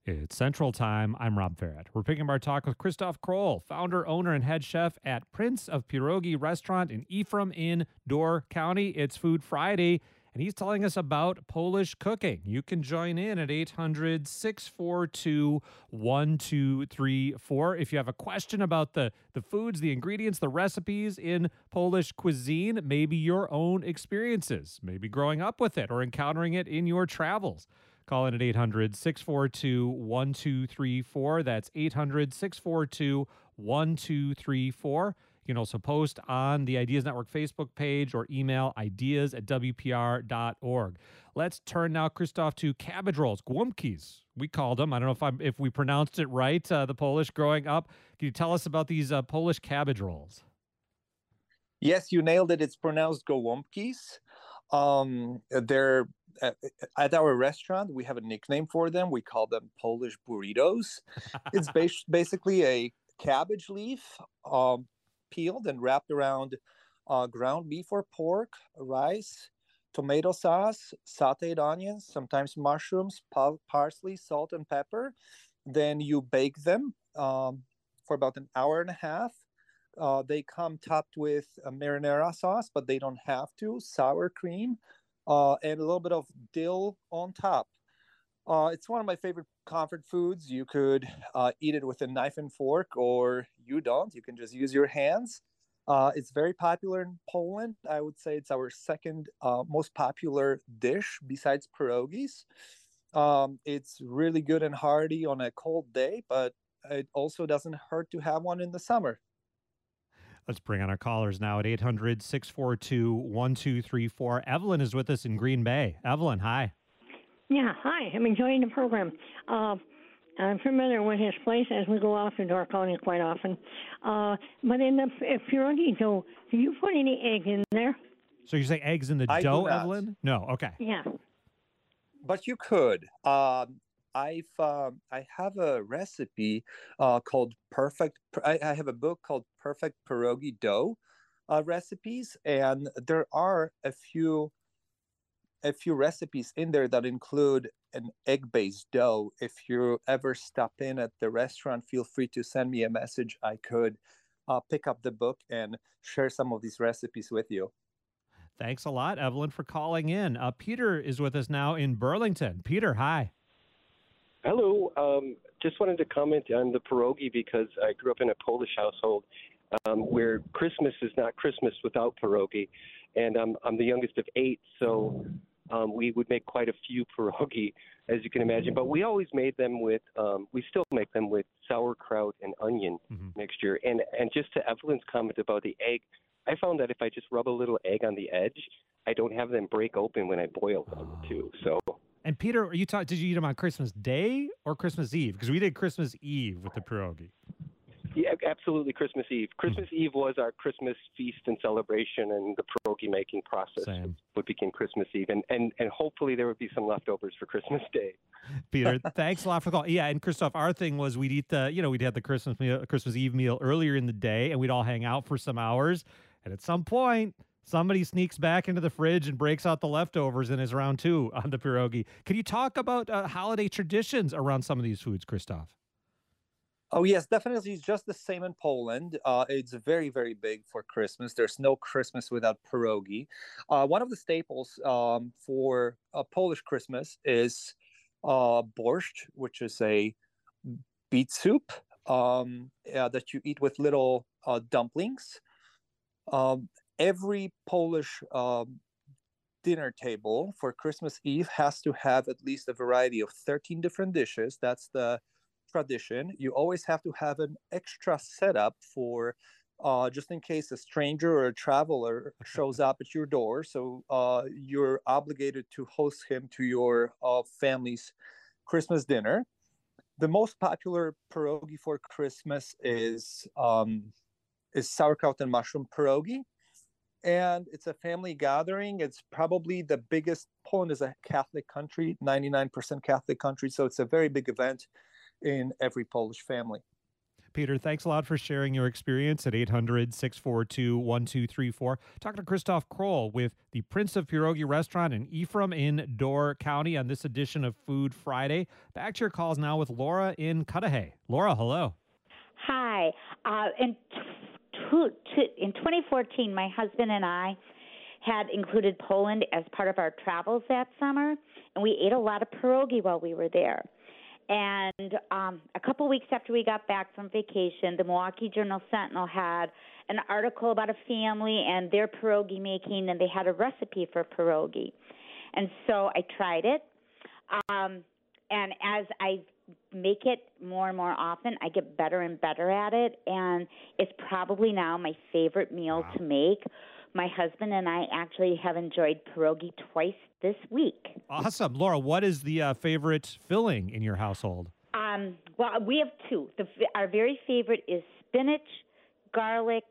It's Central Time. I'm Rob Farrett. We're picking up our talk with Christoph Kroll, founder, owner, and head chef at Prince of Pierogi Restaurant in Ephraim in Door County. It's Food Friday, and he's telling us about Polish cooking. You can join in at eight hundred, six four two, one two three four. If you have a question about the, the foods, the ingredients, the recipes in Polish cuisine, maybe your own experiences, maybe growing up with it or encountering it in your travels. Call in at eight hundred, six four two, one two three four. That's eight hundred, six four two, one two three four. You can also post on the Ideas Network Facebook page or email ideas at w p r dot org. Let's turn now, Christoph, to cabbage rolls, głąbkis. We called them. I don't know if I'm if we pronounced it right, uh, the Polish growing up. Can you tell us about these uh, Polish cabbage rolls? Yes, you nailed it. It's pronounced gołąbkis. Um, they're at our restaurant, we have a nickname for them. We call them Polish burritos. It's bas- basically a cabbage leaf um, peeled and wrapped around uh, ground beef or pork, rice, tomato sauce, sauteed onions, sometimes mushrooms, pa- parsley, salt, and pepper. Then you bake them um, for about an hour and a half. Uh, they come topped with a marinara sauce, but they don't have to. Sour cream. Uh, and a little bit of dill on top. Uh, it's one of my favorite comfort foods. You could uh, eat it with a knife and fork, or you don't. You can just use your hands. Uh, it's very popular in Poland. I would say it's our second uh, most popular dish besides pierogies. Um, it's really good and hearty on a cold day, but it also doesn't hurt to have one in the summer. Let's bring on our callers now at eight hundred, six four two, one two three four. Evelyn is with us in Green Bay. Evelyn, hi. Yeah, hi. I'm enjoying the program. Uh, I'm familiar with his place as we go out to Door County quite often. Uh, but in the pierogi dough, do you put any egg in there? So you say eggs in the I dough, do not. Evelyn? No, okay. Yeah. But you could. Um, I've um, I have a recipe uh, called Perfect. I, I have a book called Perfect Pierogi Dough uh, Recipes, and there are a few a few recipes in there that include an egg-based dough. If you ever stop in at the restaurant, feel free to send me a message. I could uh, pick up the book and share some of these recipes with you. Thanks a lot, Evelyn, for calling in. Uh, Peter is with us now in Burlington. Peter, hi. Hello. Um, just wanted to comment on the pierogi because I grew up in a Polish household um, where Christmas is not Christmas without pierogi. And um, I'm the youngest of eight, so um, we would make quite a few pierogi, as you can imagine. But we always made them with, um, we still make them with sauerkraut and onion mm-hmm. mixture. And, and just to Evelyn's comment about the egg, I found that if I just rub a little egg on the edge, I don't have them break open when I boil them oh. too. So. And Peter, are you talk, did you eat them on Christmas Day or Christmas Eve? Because we did Christmas Eve with the pierogi. Yeah, absolutely, Christmas Eve. Christmas mm-hmm. Eve was our Christmas feast and celebration, and the pierogi making process Same. What became Christmas Eve. And, and, and hopefully there would be some leftovers for Christmas Day. Peter, thanks a lot for the call. Yeah, and Christoph, our thing was we'd eat the, you know, we'd have the Christmas meal, Christmas Eve meal earlier in the day, and we'd all hang out for some hours. And at some point, somebody sneaks back into the fridge and breaks out the leftovers and is round two on the pierogi. Can you talk about uh, holiday traditions around some of these foods, Christoph? Oh, yes, definitely. It's just the same in Poland. Uh, it's very, very big for Christmas. There's no Christmas without pierogi. Uh, one of the staples um, for a Polish Christmas is uh, borscht, which is a beet soup um, uh, that you eat with little uh, dumplings. Um, every Polish um, dinner table for Christmas Eve has to have at least a variety of thirteen different dishes. That's the tradition. You always have to have an extra setup for uh, just in case a stranger or a traveler shows up at your door. So uh, you're obligated to host him to your uh, family's Christmas dinner. The most popular pierogi for Christmas is um, is sauerkraut and mushroom pierogi. And it's a family gathering. It's probably the biggest. Poland is a Catholic country, ninety-nine percent Catholic country. So it's a very big event in every Polish family. Peter, thanks a lot for sharing your experience at eight hundred, six four two, one two three four. Talking to Christoph Kroll with the Prince of Pierogi restaurant in Ephraim in Door County on this edition of Food Friday. Back to your calls now with Laura in Cudahy. Laura, hello. Hi. Uh, in, t- t- in twenty fourteen, my husband and I had included Poland as part of our travels that summer, and we ate a lot of pierogi while we were there. And um, a couple weeks after we got back from vacation, the Milwaukee Journal-Sentinel had an article about a family and their pierogi making, and they had a recipe for pierogi. And so I tried it, um, and as I make it more and more often, I get better and better at it, and it's probably now my favorite meal Wow. to make. My husband and I actually have enjoyed pierogi twice this week. Awesome. Laura, what is the uh, favorite filling in your household? Um, well, we have two. The, our very favorite is spinach, garlic,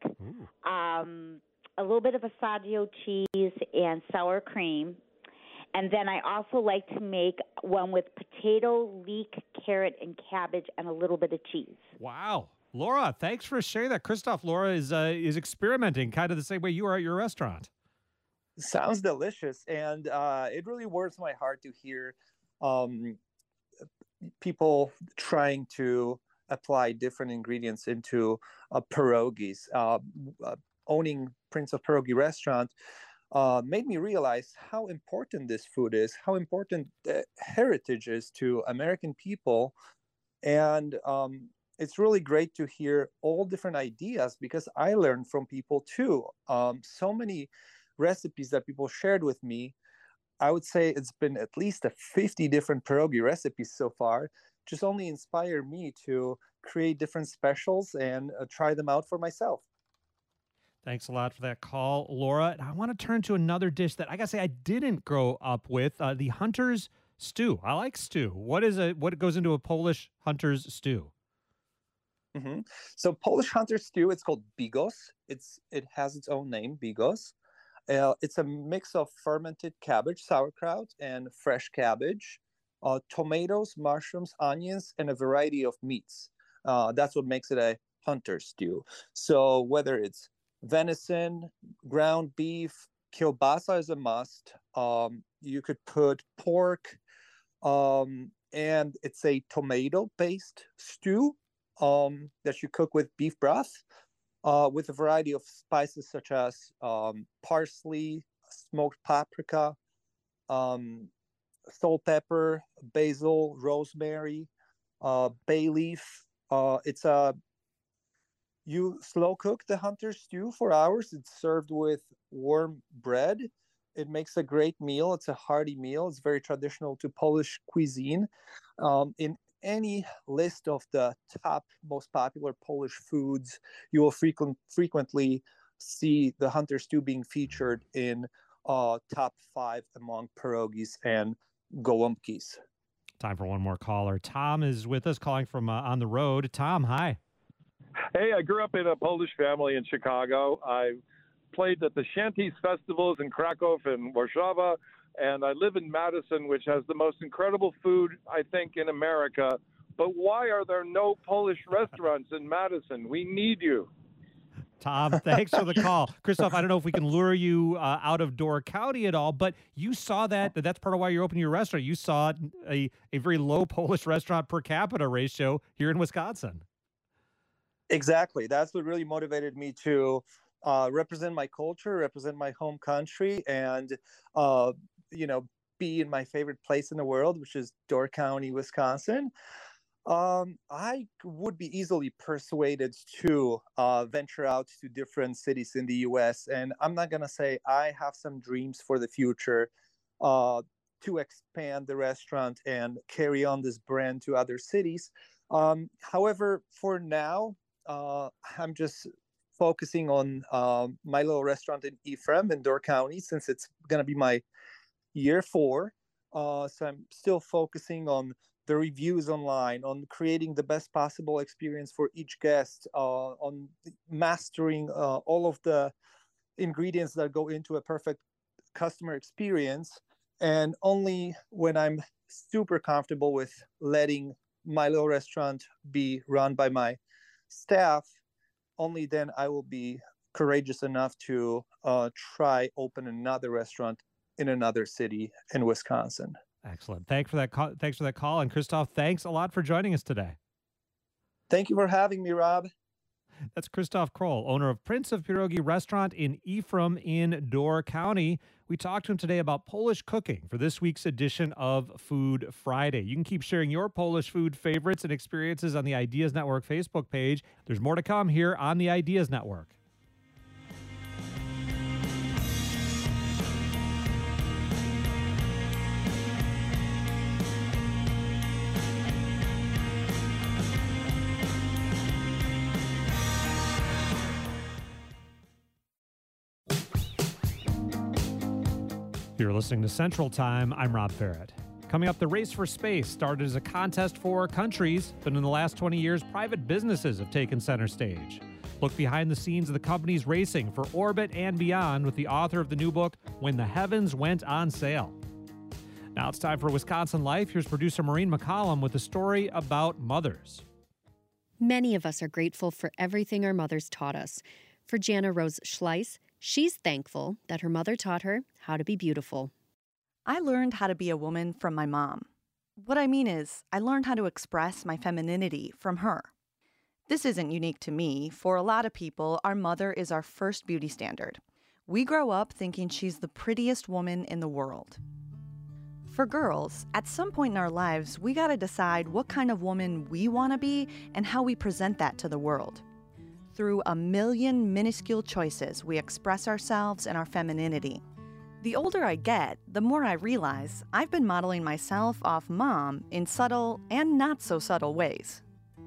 um, a little bit of assaggio cheese, and sour cream. And then I also like to make one with potato, leek, carrot, and cabbage, and a little bit of cheese. Wow. Laura, thanks for sharing that. Christoph, Laura is uh, is experimenting kind of the same way you are at your restaurant. Sounds delicious, and uh, it really warms my heart to hear um, people trying to apply different ingredients into uh, pierogies. Uh, uh, owning Prince of Pierogi restaurant uh, made me realize how important this food is, how important the heritage is to American people, and um, it's really great to hear all different ideas because I learned from people too. Um, so many recipes that people shared with me. I would say it's been at least a fifty different pierogi recipes so far, just only inspire me to create different specials and uh, try them out for myself. Thanks a lot for that call, Laura. And I want to turn to another dish that I gotta say I didn't grow up with, uh, the hunter's stew. I like stew. What is a what goes into a Polish hunter's stew? Mm-hmm. So Polish hunter stew, it's called bigos. It's it has its own name, bigos. Uh, it's a mix of fermented cabbage, sauerkraut, and fresh cabbage, uh, tomatoes, mushrooms, onions, and a variety of meats. Uh, that's what makes it a hunter stew. So whether it's venison, ground beef, kielbasa is a must. Um, you could put pork, um, and it's a tomato-based stew um, that you cook with beef broth, uh, with a variety of spices such as um, parsley, smoked paprika, um, salt, pepper, basil, rosemary, uh, bay leaf. Uh, it's a you slow cook the hunter stew for hours. It's served with warm bread. It makes a great meal. It's a hearty meal. It's very traditional to Polish cuisine. Um, in any list of the top most popular Polish foods, you will frequent, frequently see the hunter stew being featured in uh, top five among pierogies and gołąbkis. Time for one more caller. Tom is with us, calling from uh, on the road. Tom, hi. Hey, I grew up in a Polish family in Chicago. I played at the Shanties festivals in Krakow and Warszawa, and I live in Madison, which has the most incredible food, I think, in America. But why are there no Polish restaurants in Madison? We need you. Tom, thanks for the call. Christoph, I don't know if we can lure you uh, out of Door County at all, but you saw that. That's part of why you're opening your restaurant. You saw a, a very low Polish restaurant per capita ratio here in Wisconsin. Exactly. That's what really motivated me to uh, represent my culture, represent my home country, and, uh, you know, be in my favorite place in the world, which is Door County, Wisconsin. Um, I would be easily persuaded to uh, venture out to different cities in the U S. And I'm not going to say I have some dreams for the future uh, to expand the restaurant and carry on this brand to other cities. Um, however, for now, uh, I'm just focusing on uh, my little restaurant in Ephraim in Door County, since it's going to be my year four. Uh, so I'm still focusing on the reviews online, on creating the best possible experience for each guest, uh, on mastering uh, all of the ingredients that go into a perfect customer experience. And only when I'm super comfortable with letting my little restaurant be run by myself staff, only then I will be courageous enough to uh, try open another restaurant in another city in Wisconsin. Excellent. Thanks for that call. Thanks for that call. And Christoph, thanks a lot for joining us today. Thank you for having me, Rob. That's Christoph Kroll, owner of Prince of Pierogi Restaurant in Ephraim in Door County. We talked to him today about Polish cooking for this week's edition of Food Friday. You can keep sharing your Polish food favorites and experiences on the Ideas Network Facebook page. There's more to come here on the Ideas Network. You're listening to Central Time. I'm Rob Ferret. Coming up, the Race for Space started as a contest for countries, but in the last twenty years, private businesses have taken center stage. Look behind the scenes of the companies racing for orbit and beyond with the author of the new book, When the Heavens Went on Sale. Now it's time for Wisconsin Life. Here's producer Maureen McCollum with a story about mothers. Many of us are grateful for everything our mothers taught us. For Jana Rose Schleiss, she's thankful that her mother taught her how to be beautiful. I learned how to be a woman from my mom. What I mean is, I learned how to express my femininity from her. This isn't unique to me. For a lot of people, our mother is our first beauty standard. We grow up thinking she's the prettiest woman in the world. For girls, at some point in our lives, we gotta decide what kind of woman we wanna be and how we present that to the world. Through a million minuscule choices, we express ourselves and our femininity. The older I get, the more I realize I've been modeling myself off Mom in subtle and not so subtle ways.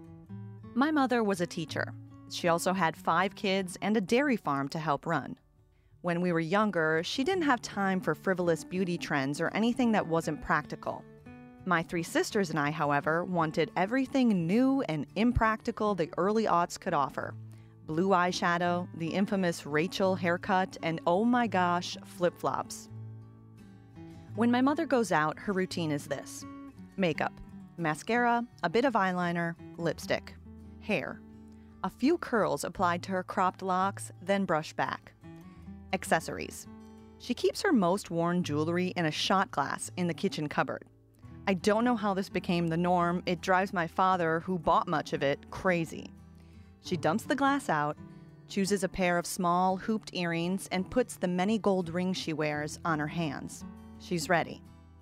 My mother was a teacher. She also had five kids and a dairy farm to help run. When we were younger, she didn't have time for frivolous beauty trends or anything that wasn't practical. My three sisters and I, however, wanted everything new and impractical the early aughts could offer. Blue eyeshadow, the infamous Rachel haircut, and oh my gosh, flip-flops. When my mother goes out, her routine is this: makeup, mascara, a bit of eyeliner, lipstick, hair, a few curls applied to her cropped locks, then brushed back. Accessories. She keeps her most worn jewelry in a shot glass in the kitchen cupboard. I don't know how this became the norm. It drives my father, who bought much of it, crazy. She dumps the glass out, chooses a pair of small hooped earrings, and puts the many gold rings she wears on her hands. She's ready.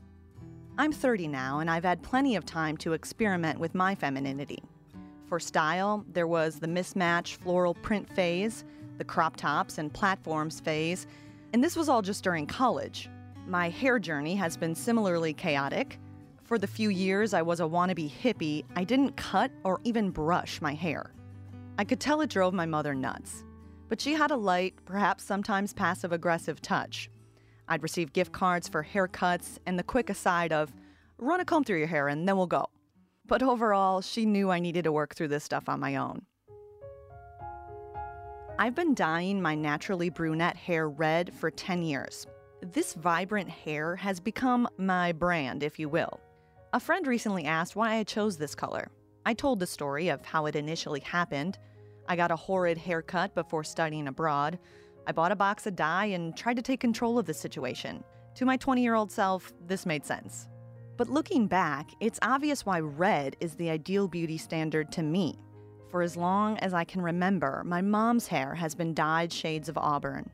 I'm thirty now, and I've had plenty of time to experiment with my femininity. For style, there was the mismatched floral print phase, the crop tops and platforms phase, and this was all just during college. My hair journey has been similarly chaotic. For the few years I was a wannabe hippie, I didn't cut or even brush my hair. I could tell it drove my mother nuts, but she had a light, perhaps sometimes passive-aggressive touch. I'd receive gift cards for haircuts and the quick aside of, run a comb through your hair and then we'll go. But overall, she knew I needed to work through this stuff on my own. I've been dyeing my naturally brunette hair red for ten years. This vibrant hair has become my brand, if you will. A friend recently asked why I chose this color. I told the story of how it initially happened. I got a horrid haircut before studying abroad. I bought a box of dye and tried to take control of the situation. To my twenty-year-old self, this made sense. But looking back, it's obvious why red is the ideal beauty standard to me. For as long as I can remember, my mom's hair has been dyed shades of auburn.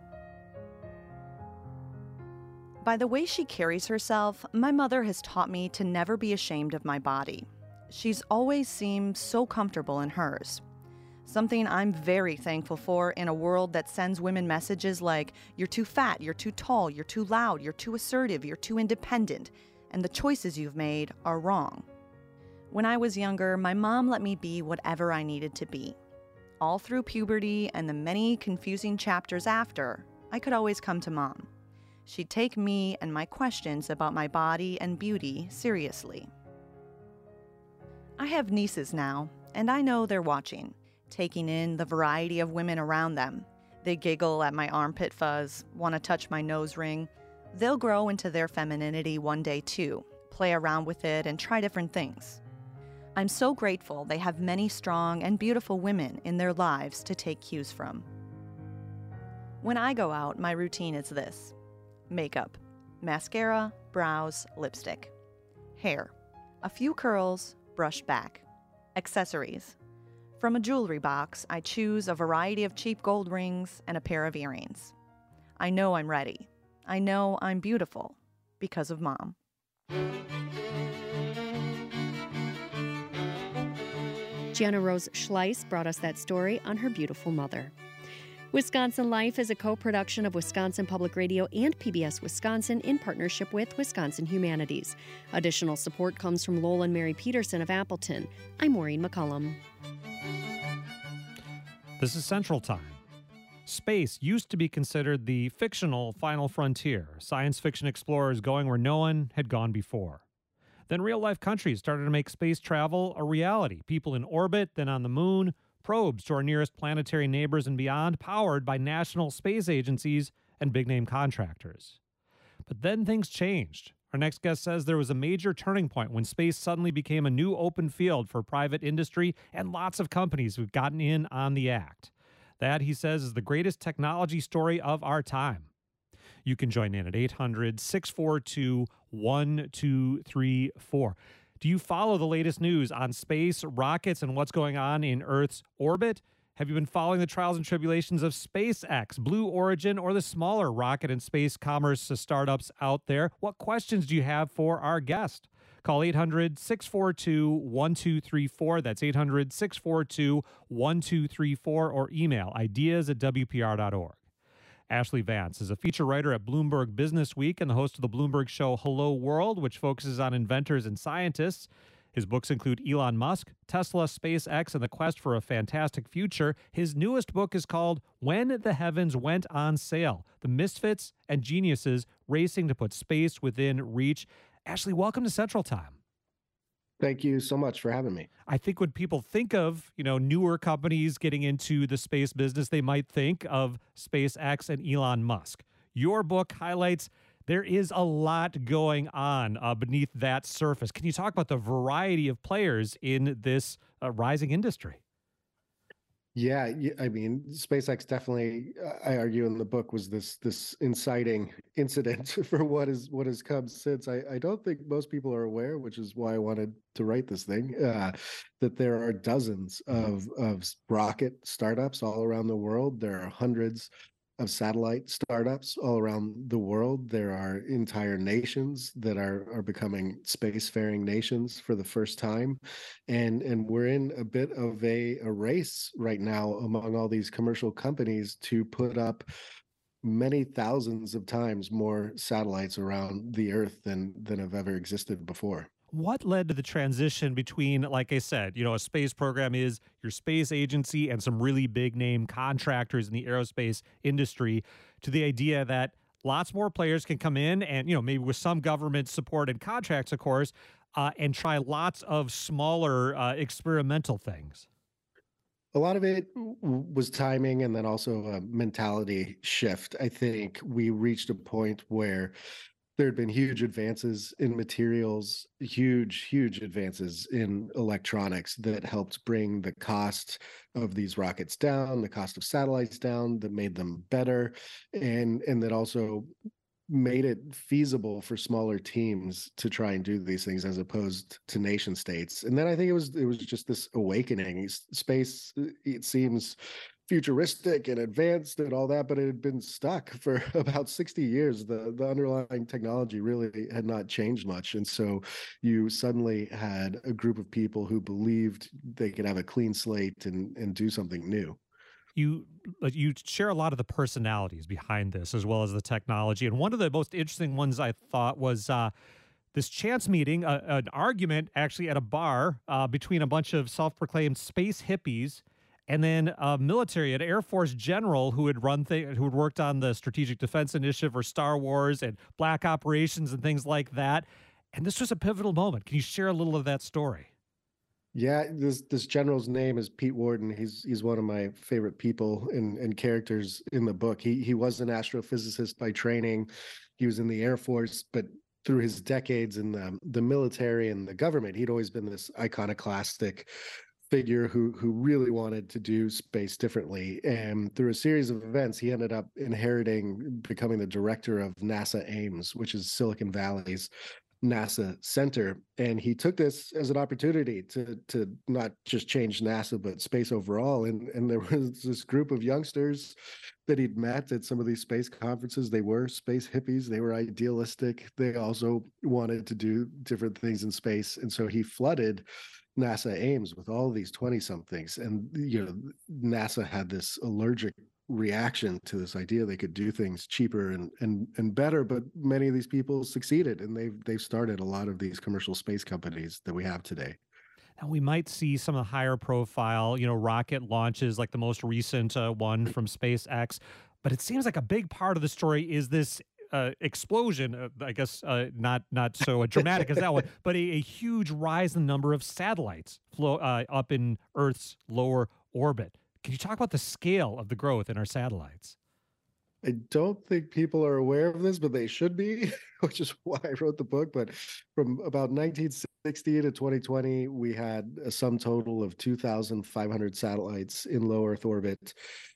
By the way she carries herself, my mother has taught me to never be ashamed of my body. She's always seemed so comfortable in hers. Something I'm very thankful for in a world that sends women messages like, you're too fat, you're too tall, you're too loud, you're too assertive, you're too independent, and the choices you've made are wrong. When I was younger, my mom let me be whatever I needed to be. All through puberty and the many confusing chapters after, I could always come to Mom. She'd take me and my questions about my body and beauty seriously. I have nieces now, and I know they're watching, taking in the variety of women around them. They giggle at my armpit fuzz, want to touch my nose ring. They'll grow into their femininity one day too, play around with it and try different things. I'm so grateful they have many strong and beautiful women in their lives to take cues from. When I go out, my routine is this: makeup, mascara, brows, lipstick. Hair, a few curls, brushed back. Accessories. From a jewelry box, I choose a variety of cheap gold rings and a pair of earrings. I know I'm ready. I know I'm beautiful because of Mom. Jana Rose Schleiss brought us that story on her beautiful mother. Wisconsin Life is a co-production of Wisconsin Public Radio and P B S Wisconsin in partnership with Wisconsin Humanities. Additional support comes from Lowell and Mary Peterson of Appleton. I'm Maureen McCullum. This is Central Time. Space used to be considered the fictional final frontier, science fiction explorers going where no one had gone before. Then real-life countries started to make space travel a reality. People in orbit, then on the moon, probes to our nearest planetary neighbors and beyond, powered by national space agencies and big-name contractors. But then things changed. Our next guest says there was a major turning point when space suddenly became a new open field for private industry and lots of companies who've gotten in on the act. That, he says, is the greatest technology story of our time. You can join in at eight hundred, six four two, one two three four. Do you follow the latest news on space, rockets, and what's going on in Earth's orbit? Have you been following the trials and tribulations of SpaceX, Blue Origin, or the smaller rocket and space commerce startups out there? What questions do you have for our guest? Call eight hundred, six four two, one two three four. That's eight hundred, six four two, one two three four, or email ideas at w p r dot org. Ashley Vance is a feature writer at Bloomberg Business Week and the host of the Bloomberg show Hello World, which focuses on inventors and scientists. His books include Elon Musk, Tesla, SpaceX, and the quest for a fantastic future. His newest book is called When the Heavens Went on Sale: The Misfits and Geniuses Racing to Put Space Within Reach. Ashley, welcome to Central Time. Thank you so much for having me. I think when people think of, you know, newer companies getting into the space business, they might think of SpaceX and Elon Musk. Your book highlights there is a lot going on uh, beneath that surface. Can you talk about the variety of players in this uh, rising industry? Yeah, I mean, SpaceX definitely, I argue in the book, was this this inciting incident for what is what has come since. I, I don't think most people are aware, which is why I wanted to write this thing, uh, that there are dozens of of rocket startups all around the world. There are hundreds of satellite startups all around the world. There are entire nations that are are becoming spacefaring nations for the first time. And and we're in a bit of a, a race right now among all these commercial companies to put up many thousands of times more satellites around the Earth than than have ever existed before. What led to the transition between, like I said, you know, a space program is your space agency and some really big name contractors in the aerospace industry, to the idea that lots more players can come in and, you know, maybe with some government support and contracts, of course, uh, and try lots of smaller uh, experimental things? A lot of it was timing and then also a mentality shift. I think we reached a point where there had been huge advances in materials, huge, huge advances in electronics that helped bring the cost of these rockets down, the cost of satellites down, that made them better, and and that also made it feasible for smaller teams to try and do these things as opposed to nation states. And then I think it was it was just this awakening. Space, it seems futuristic and advanced and all that, but it had been stuck for about sixty years. The the underlying technology really had not changed much. And so you suddenly had a group of people who believed they could have a clean slate and, and do something new. You you share a lot of the personalities behind this as well as the technology. And one of the most interesting ones I thought was uh, this chance meeting, uh, an argument actually at a bar uh, between a bunch of self-proclaimed space hippies and then a military, an Air Force general who had run th- who had worked on the Strategic Defense Initiative or Star Wars and black operations and things like that. And this was a pivotal moment. Can you share a little of that story? Yeah, this this general's name is Pete Worden. He's he's one of my favorite people and, and characters in the book. He he was an astrophysicist by training. He was in the Air Force, but through his decades in the, the military and the government, he'd always been this iconoclastic figure who who really wanted to do space differently. And through a series of events, he ended up inheriting, becoming the director of NASA Ames, which is Silicon Valley's NASA center. And he took this as an opportunity to to not just change NASA, but space overall. And, and there was this group of youngsters that he'd met at some of these space conferences. They were space hippies. They were idealistic. They also wanted to do different things in space. And so he flooded NASA Ames with all these twenty somethings. And, you know, NASA had this allergic reaction to this idea they could do things cheaper and and and better, but many of these people succeeded, and they've they've started a lot of these commercial space companies that we have today. Now, we might see some of the higher profile, you know, rocket launches, like the most recent uh, one from SpaceX. But it seems like a big part of the story is this uh, explosion. Uh, I guess uh, not not so dramatic as that one, but a, a huge rise in the number of satellites flow uh, up in Earth's lower orbit. Can you talk about the scale of the growth in our satellites? I don't think people are aware of this, but they should be, which is why I wrote the book. But from about nineteen sixty to twenty twenty, we had a sum total of two thousand five hundred satellites in low Earth orbit.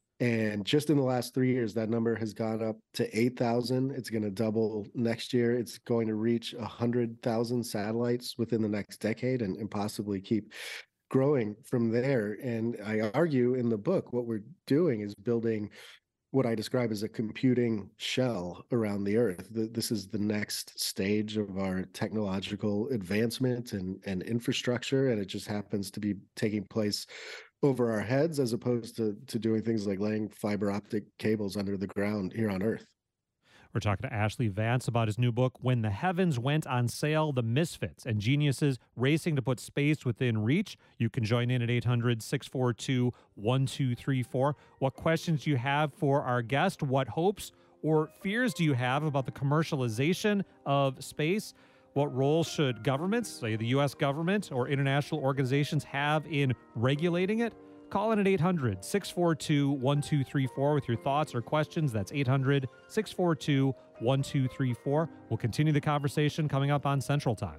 And just in the last three years, that number has gone up to eight thousand. It's going to double next year. It's going to reach one hundred thousand satellites within the next decade, and, and possibly keep growing from there. And I argue in the book, what we're doing is building what I describe as a computing shell around the Earth. This is the next stage of our technological advancement and, and infrastructure, and it just happens to be taking place over our heads as opposed to, to doing things like laying fiber optic cables under the ground here on Earth. We're talking to Ashlee Vance about his new book, When the Heavens Went on Sale, The Misfits and Geniuses Racing to Put Space Within Reach. You can join in at eight hundred, six four two, one two three four. What questions do you have for our guest? What hopes or fears do you have about the commercialization of space? What role should governments, say the U S government or international organizations, have in regulating it? Call in at eight hundred, six four two, one two three four with your thoughts or questions. That's eight hundred, six four two, one two three four. We'll continue the conversation coming up on Central Time.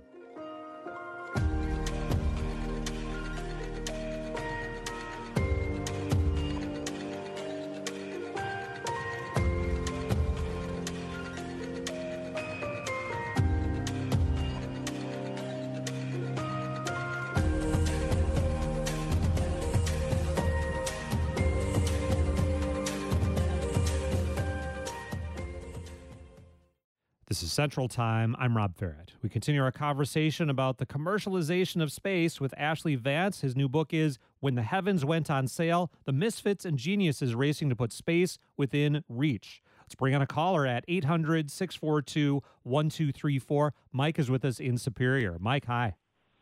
This is Central Time. I'm Rob Ferret. We continue our conversation about the commercialization of space with Ashlee Vance. His new book is When the Heavens Went on Sale, The Misfits and Geniuses Racing to Put Space Within Reach. Let's bring on a caller at eight hundred, six four two, one two three four. Mike is with us in Superior. Mike, hi.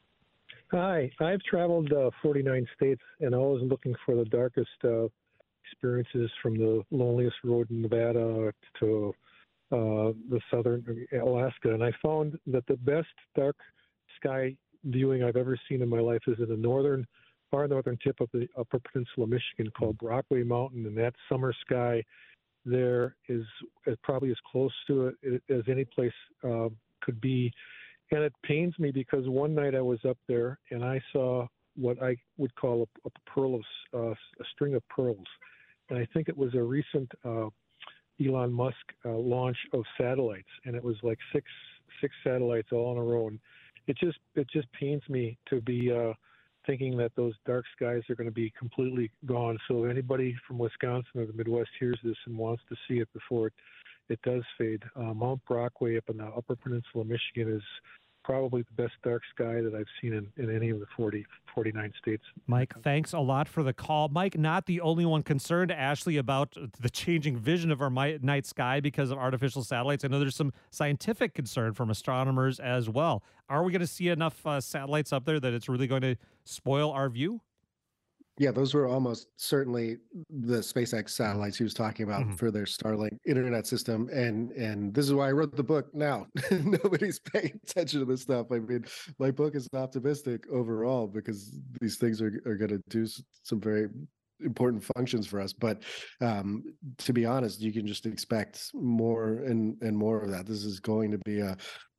Hi. I've traveled uh, forty-nine states and always looking for the darkest uh, experiences, from the loneliest road in Nevada to Uh, the southern Alaska, and I found that the best dark sky viewing I've ever seen in my life is in the northern, far northern tip of the Upper Peninsula of Michigan, called Brockway Mountain, and that summer sky there is, is probably as close to it as any place uh, could be. And it pains me because one night I was up there and I saw what I would call a, a pearl of uh, a string of pearls, and I think it was a recent Uh, Elon Musk uh, launch of satellites, and it was like six six satellites all in a row. And it just it just pains me to be uh, thinking that those dark skies are going to be completely gone. So if anybody from Wisconsin or the Midwest hears this and wants to see it before it, it does fade, uh, Mount Brockway up in the Upper Peninsula of Michigan is probably the best dark sky that I've seen in, in any of the forty, forty-nine states. Mike, thanks a lot for the call. Mike, not the only one concerned, Ashlee, about the changing vision of our night sky because of artificial satellites. I know there's some scientific concern from astronomers as well. Are we going to see enough uh, satellites up there that it's really going to spoil our view? Yeah, those were almost certainly the SpaceX satellites he was talking about mm-hmm. for their Starlink internet system. And and this is why I wrote the book now. Nobody's paying attention to this stuff. I mean, my book is optimistic overall because these things are, are going to do some very important functions for us. But um, to be honest, you can just expect more and, and more of that. This is going to be a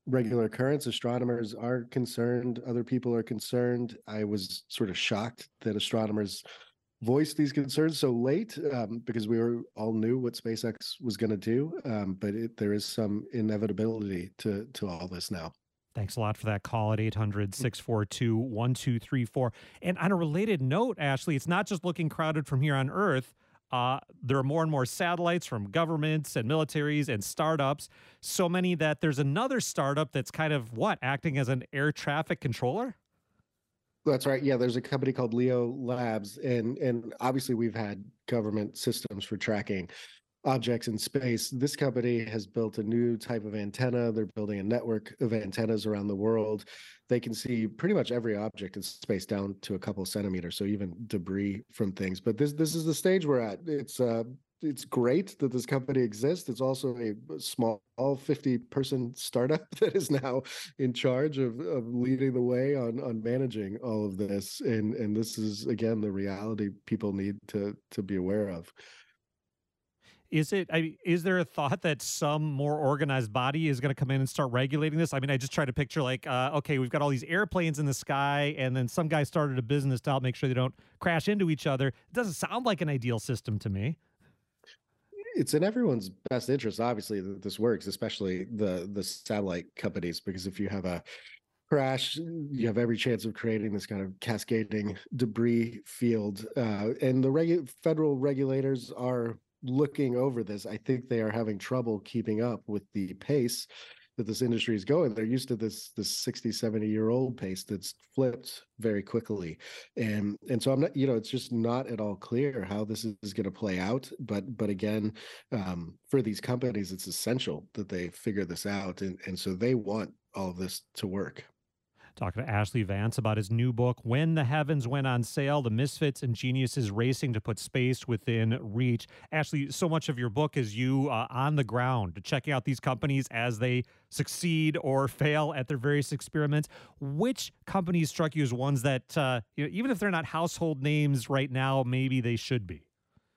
regular occurrence. Astronomers are concerned. Other people are concerned. I was sort of shocked that astronomers voiced these concerns so late um, because we were all knew what SpaceX was going to do. Um, but it, there is some inevitability to to all this now. Thanks a lot for that call at eight hundred, six four two, one two three four. And on a related note, Ashley, it's not just looking crowded from here on Earth. Uh, there are more and more satellites from governments and militaries and startups, so many that there's another startup that's kind of, what, acting as an air traffic controller? That's right. Yeah, there's a company called Leo Labs, and and obviously we've had government systems for tracking objects in space. This company has built a new type of antenna. They're building a network of antennas around the world. They can see pretty much every object in space down to a couple centimeters, so even debris from things. But this this is the stage we're at. It's uh it's great that this company exists. It's also a small fifty person startup that is now in charge of, of leading the way on on managing all of this. And and this is again the reality people need to to be aware of. Is it? I, is there a thought that some more organized body is going to come in and start regulating this? I mean, I just try to picture like, uh, okay, we've got all these airplanes in the sky, and then some guy started a business to help make sure they don't crash into each other. It doesn't sound like an ideal system to me. It's in everyone's best interest, obviously, that this works, especially the the satellite companies, because if you have a crash, you have every chance of creating this kind of cascading debris field. Uh, and the regu- federal regulators are looking over this. I think they are having trouble keeping up with the pace that this industry is going. They're used to this this sixty, seventy year old pace that's flipped very quickly. And and so I'm not, you know, it's just not at all clear how this is going to play out. But but again, um, for these companies, it's essential that they figure this out. And, and so they want all of this to work. Talking to Ashley Vance about his new book, When the Heavens Went on Sale, The Misfits and Geniuses Racing to Put Space Within Reach. Ashley, so much of your book is you uh, on the ground, checking out these companies as they succeed or fail at their various experiments. Which companies struck you as ones that, uh, you know, even if they're not household names right now, maybe they should be?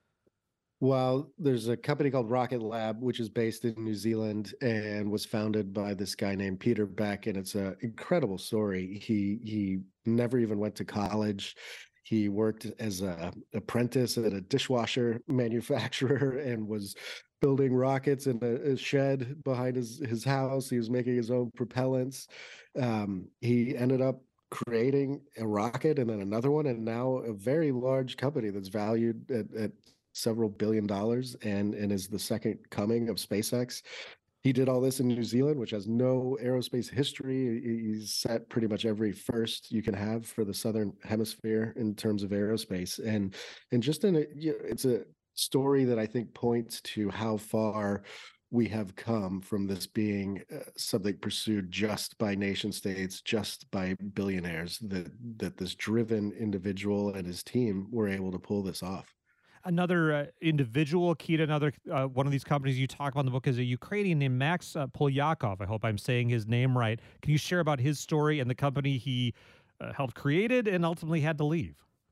Well, there's a company called Rocket Lab, which is based in New Zealand and was founded by this guy named Peter Beck. And it's an incredible story. He he never even went to college. He worked as an apprentice at a dishwasher manufacturer and was building rockets in a, a shed behind his, his house. He was making his own propellants. Um, he ended up creating a rocket and then another one, and now a very large company that's valued at, at several billion dollars and and is the second coming of SpaceX. He did all this in New Zealand, which has no aerospace history. He's set pretty much every first you can have for the Southern Hemisphere in terms of aerospace. And and just in a, you know, it's a story that I think points to how far we have come from this being uh, something pursued just by nation states, just by billionaires, that that this driven individual and his team were able to pull this off. Another uh, individual key to another uh, one of these companies you talk about in the book is a Ukrainian named Max uh, Polyakov. I hope I'm saying his name right. Can you share about his story and the company he uh, helped created and ultimately had to leave?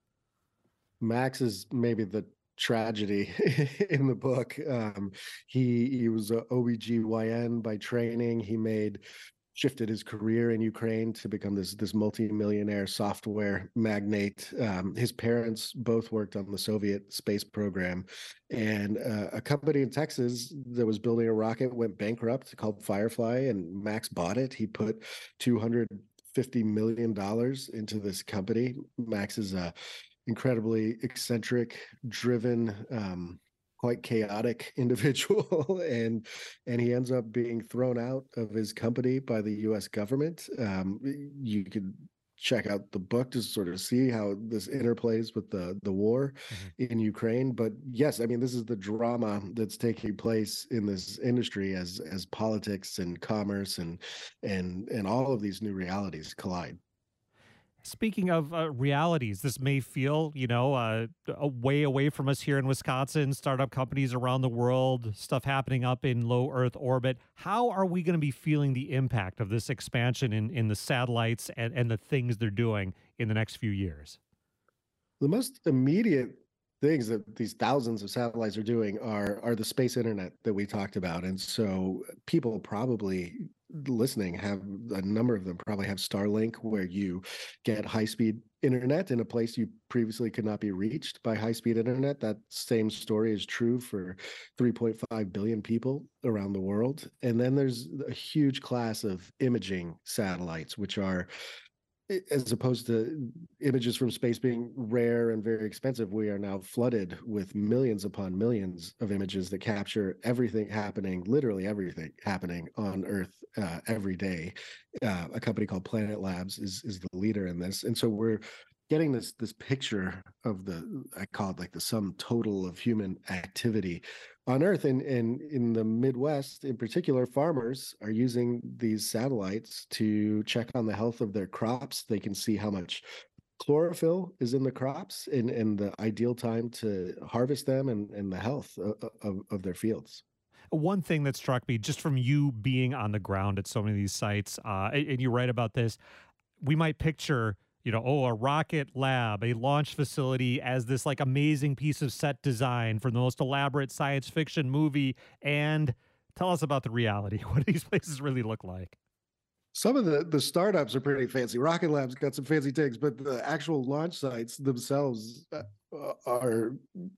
Max is maybe the tragedy in the book. Um, he he was a O B G Y N by training. He made shifted his career in Ukraine to become this this multi-millionaire software magnate. Um, his parents both worked on the Soviet space program, and uh, a company in Texas that was building a rocket went bankrupt called Firefly, and Max bought it. He put two hundred fifty million dollars into this company. Max is a incredibly eccentric, driven, um, quite chaotic individual, and and he ends up being thrown out of his company by the U S government. Um, you could check out the book to sort of see how this interplays with the the war mm-hmm. in Ukraine. But yes, I mean, this is the drama that's taking place in this industry as as politics and commerce and and and all of these new realities collide. Speaking of uh, realities, this may feel, you know, uh, a way away from us here in Wisconsin, startup companies around the world, stuff happening up in low Earth orbit. How are we going to be feeling the impact of this expansion in, in the satellites and, and the things they're doing in the next few years? The most immediate things that these thousands of satellites are doing are are the space internet that we talked about. And so people probably listening have a number of them probably have Starlink, where you get high-speed internet in a place you previously could not be reached by high-speed internet. That same story is true for three point five billion people around the world. And then there's a huge class of imaging satellites, which are, as opposed to images from space being rare and very expensive, we are now flooded with millions upon millions of images that capture everything happening, literally everything happening on Earth uh, every day. Uh, a company called Planet Labs is is the leader in this, and so we're getting this this picture of the, I call it like the sum total of human activity on Earth. And, and in the Midwest in particular, farmers are using these satellites to check on the health of their crops. They can see how much chlorophyll is in the crops and, and the ideal time to harvest them, and, and the health of, of, of their fields. One thing that struck me just from you being on the ground at so many of these sites, uh, and, and you write about this, we might picture, you know, oh, a rocket lab, a launch facility as this like amazing piece of set design for the most elaborate science fiction movie. And tell us about the reality. What do these places really look like? Some of the, the startups are pretty fancy. Rocket Lab's got some fancy things, but the actual launch sites themselves uh, are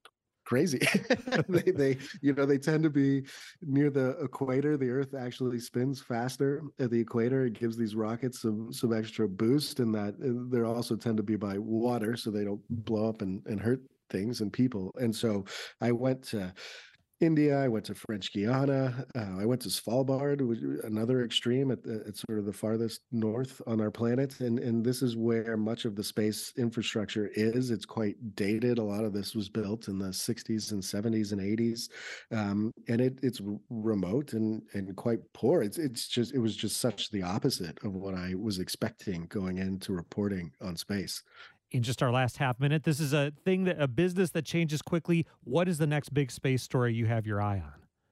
crazy. they, they, you know, they tend to be near the equator. The Earth actually spins faster at the equator. It gives these rockets some some extra boost, and that they also tend to be by water, so they don't blow up and, and hurt things and people. And so I went to India, I went to French Guiana, uh, I went to Svalbard, which is another extreme at, the, at sort of the farthest north on our planet. And, and this is where much of the space infrastructure is. It's quite dated. A lot of this was built in the sixties and seventies and eighties. Um, and it, it's remote and, and quite poor. It's, it's just, it was just such the opposite of what I was expecting going into reporting on space. In just our last half minute, this is a thing that a business that changes quickly. What is the next big space story you have your eye on?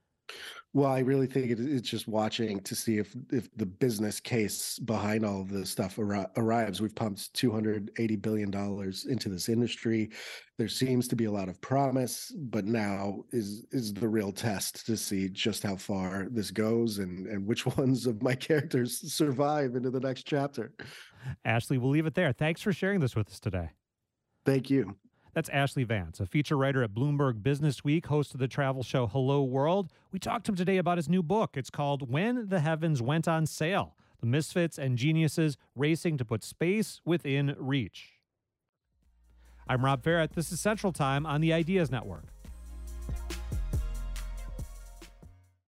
Well, I really think it, it's just watching to see if if the business case behind all of this stuff ar- arrives. We've pumped two hundred eighty billion dollars into this industry. There seems to be a lot of promise, but now is is the real test to see just how far this goes and, and which ones of my characters survive into the next chapter. Ashley, we'll leave it there. Thanks for sharing this with us today. Thank you. That's Ashley Vance, a feature writer at Bloomberg Business Week, host of the travel show Hello World. We talked to him today about his new book. It's called When the Heavens Went on Sale, The Misfits and Geniuses Racing to Put Space Within Reach. I'm Rob Ferrett. This is Central Time on the Ideas Network.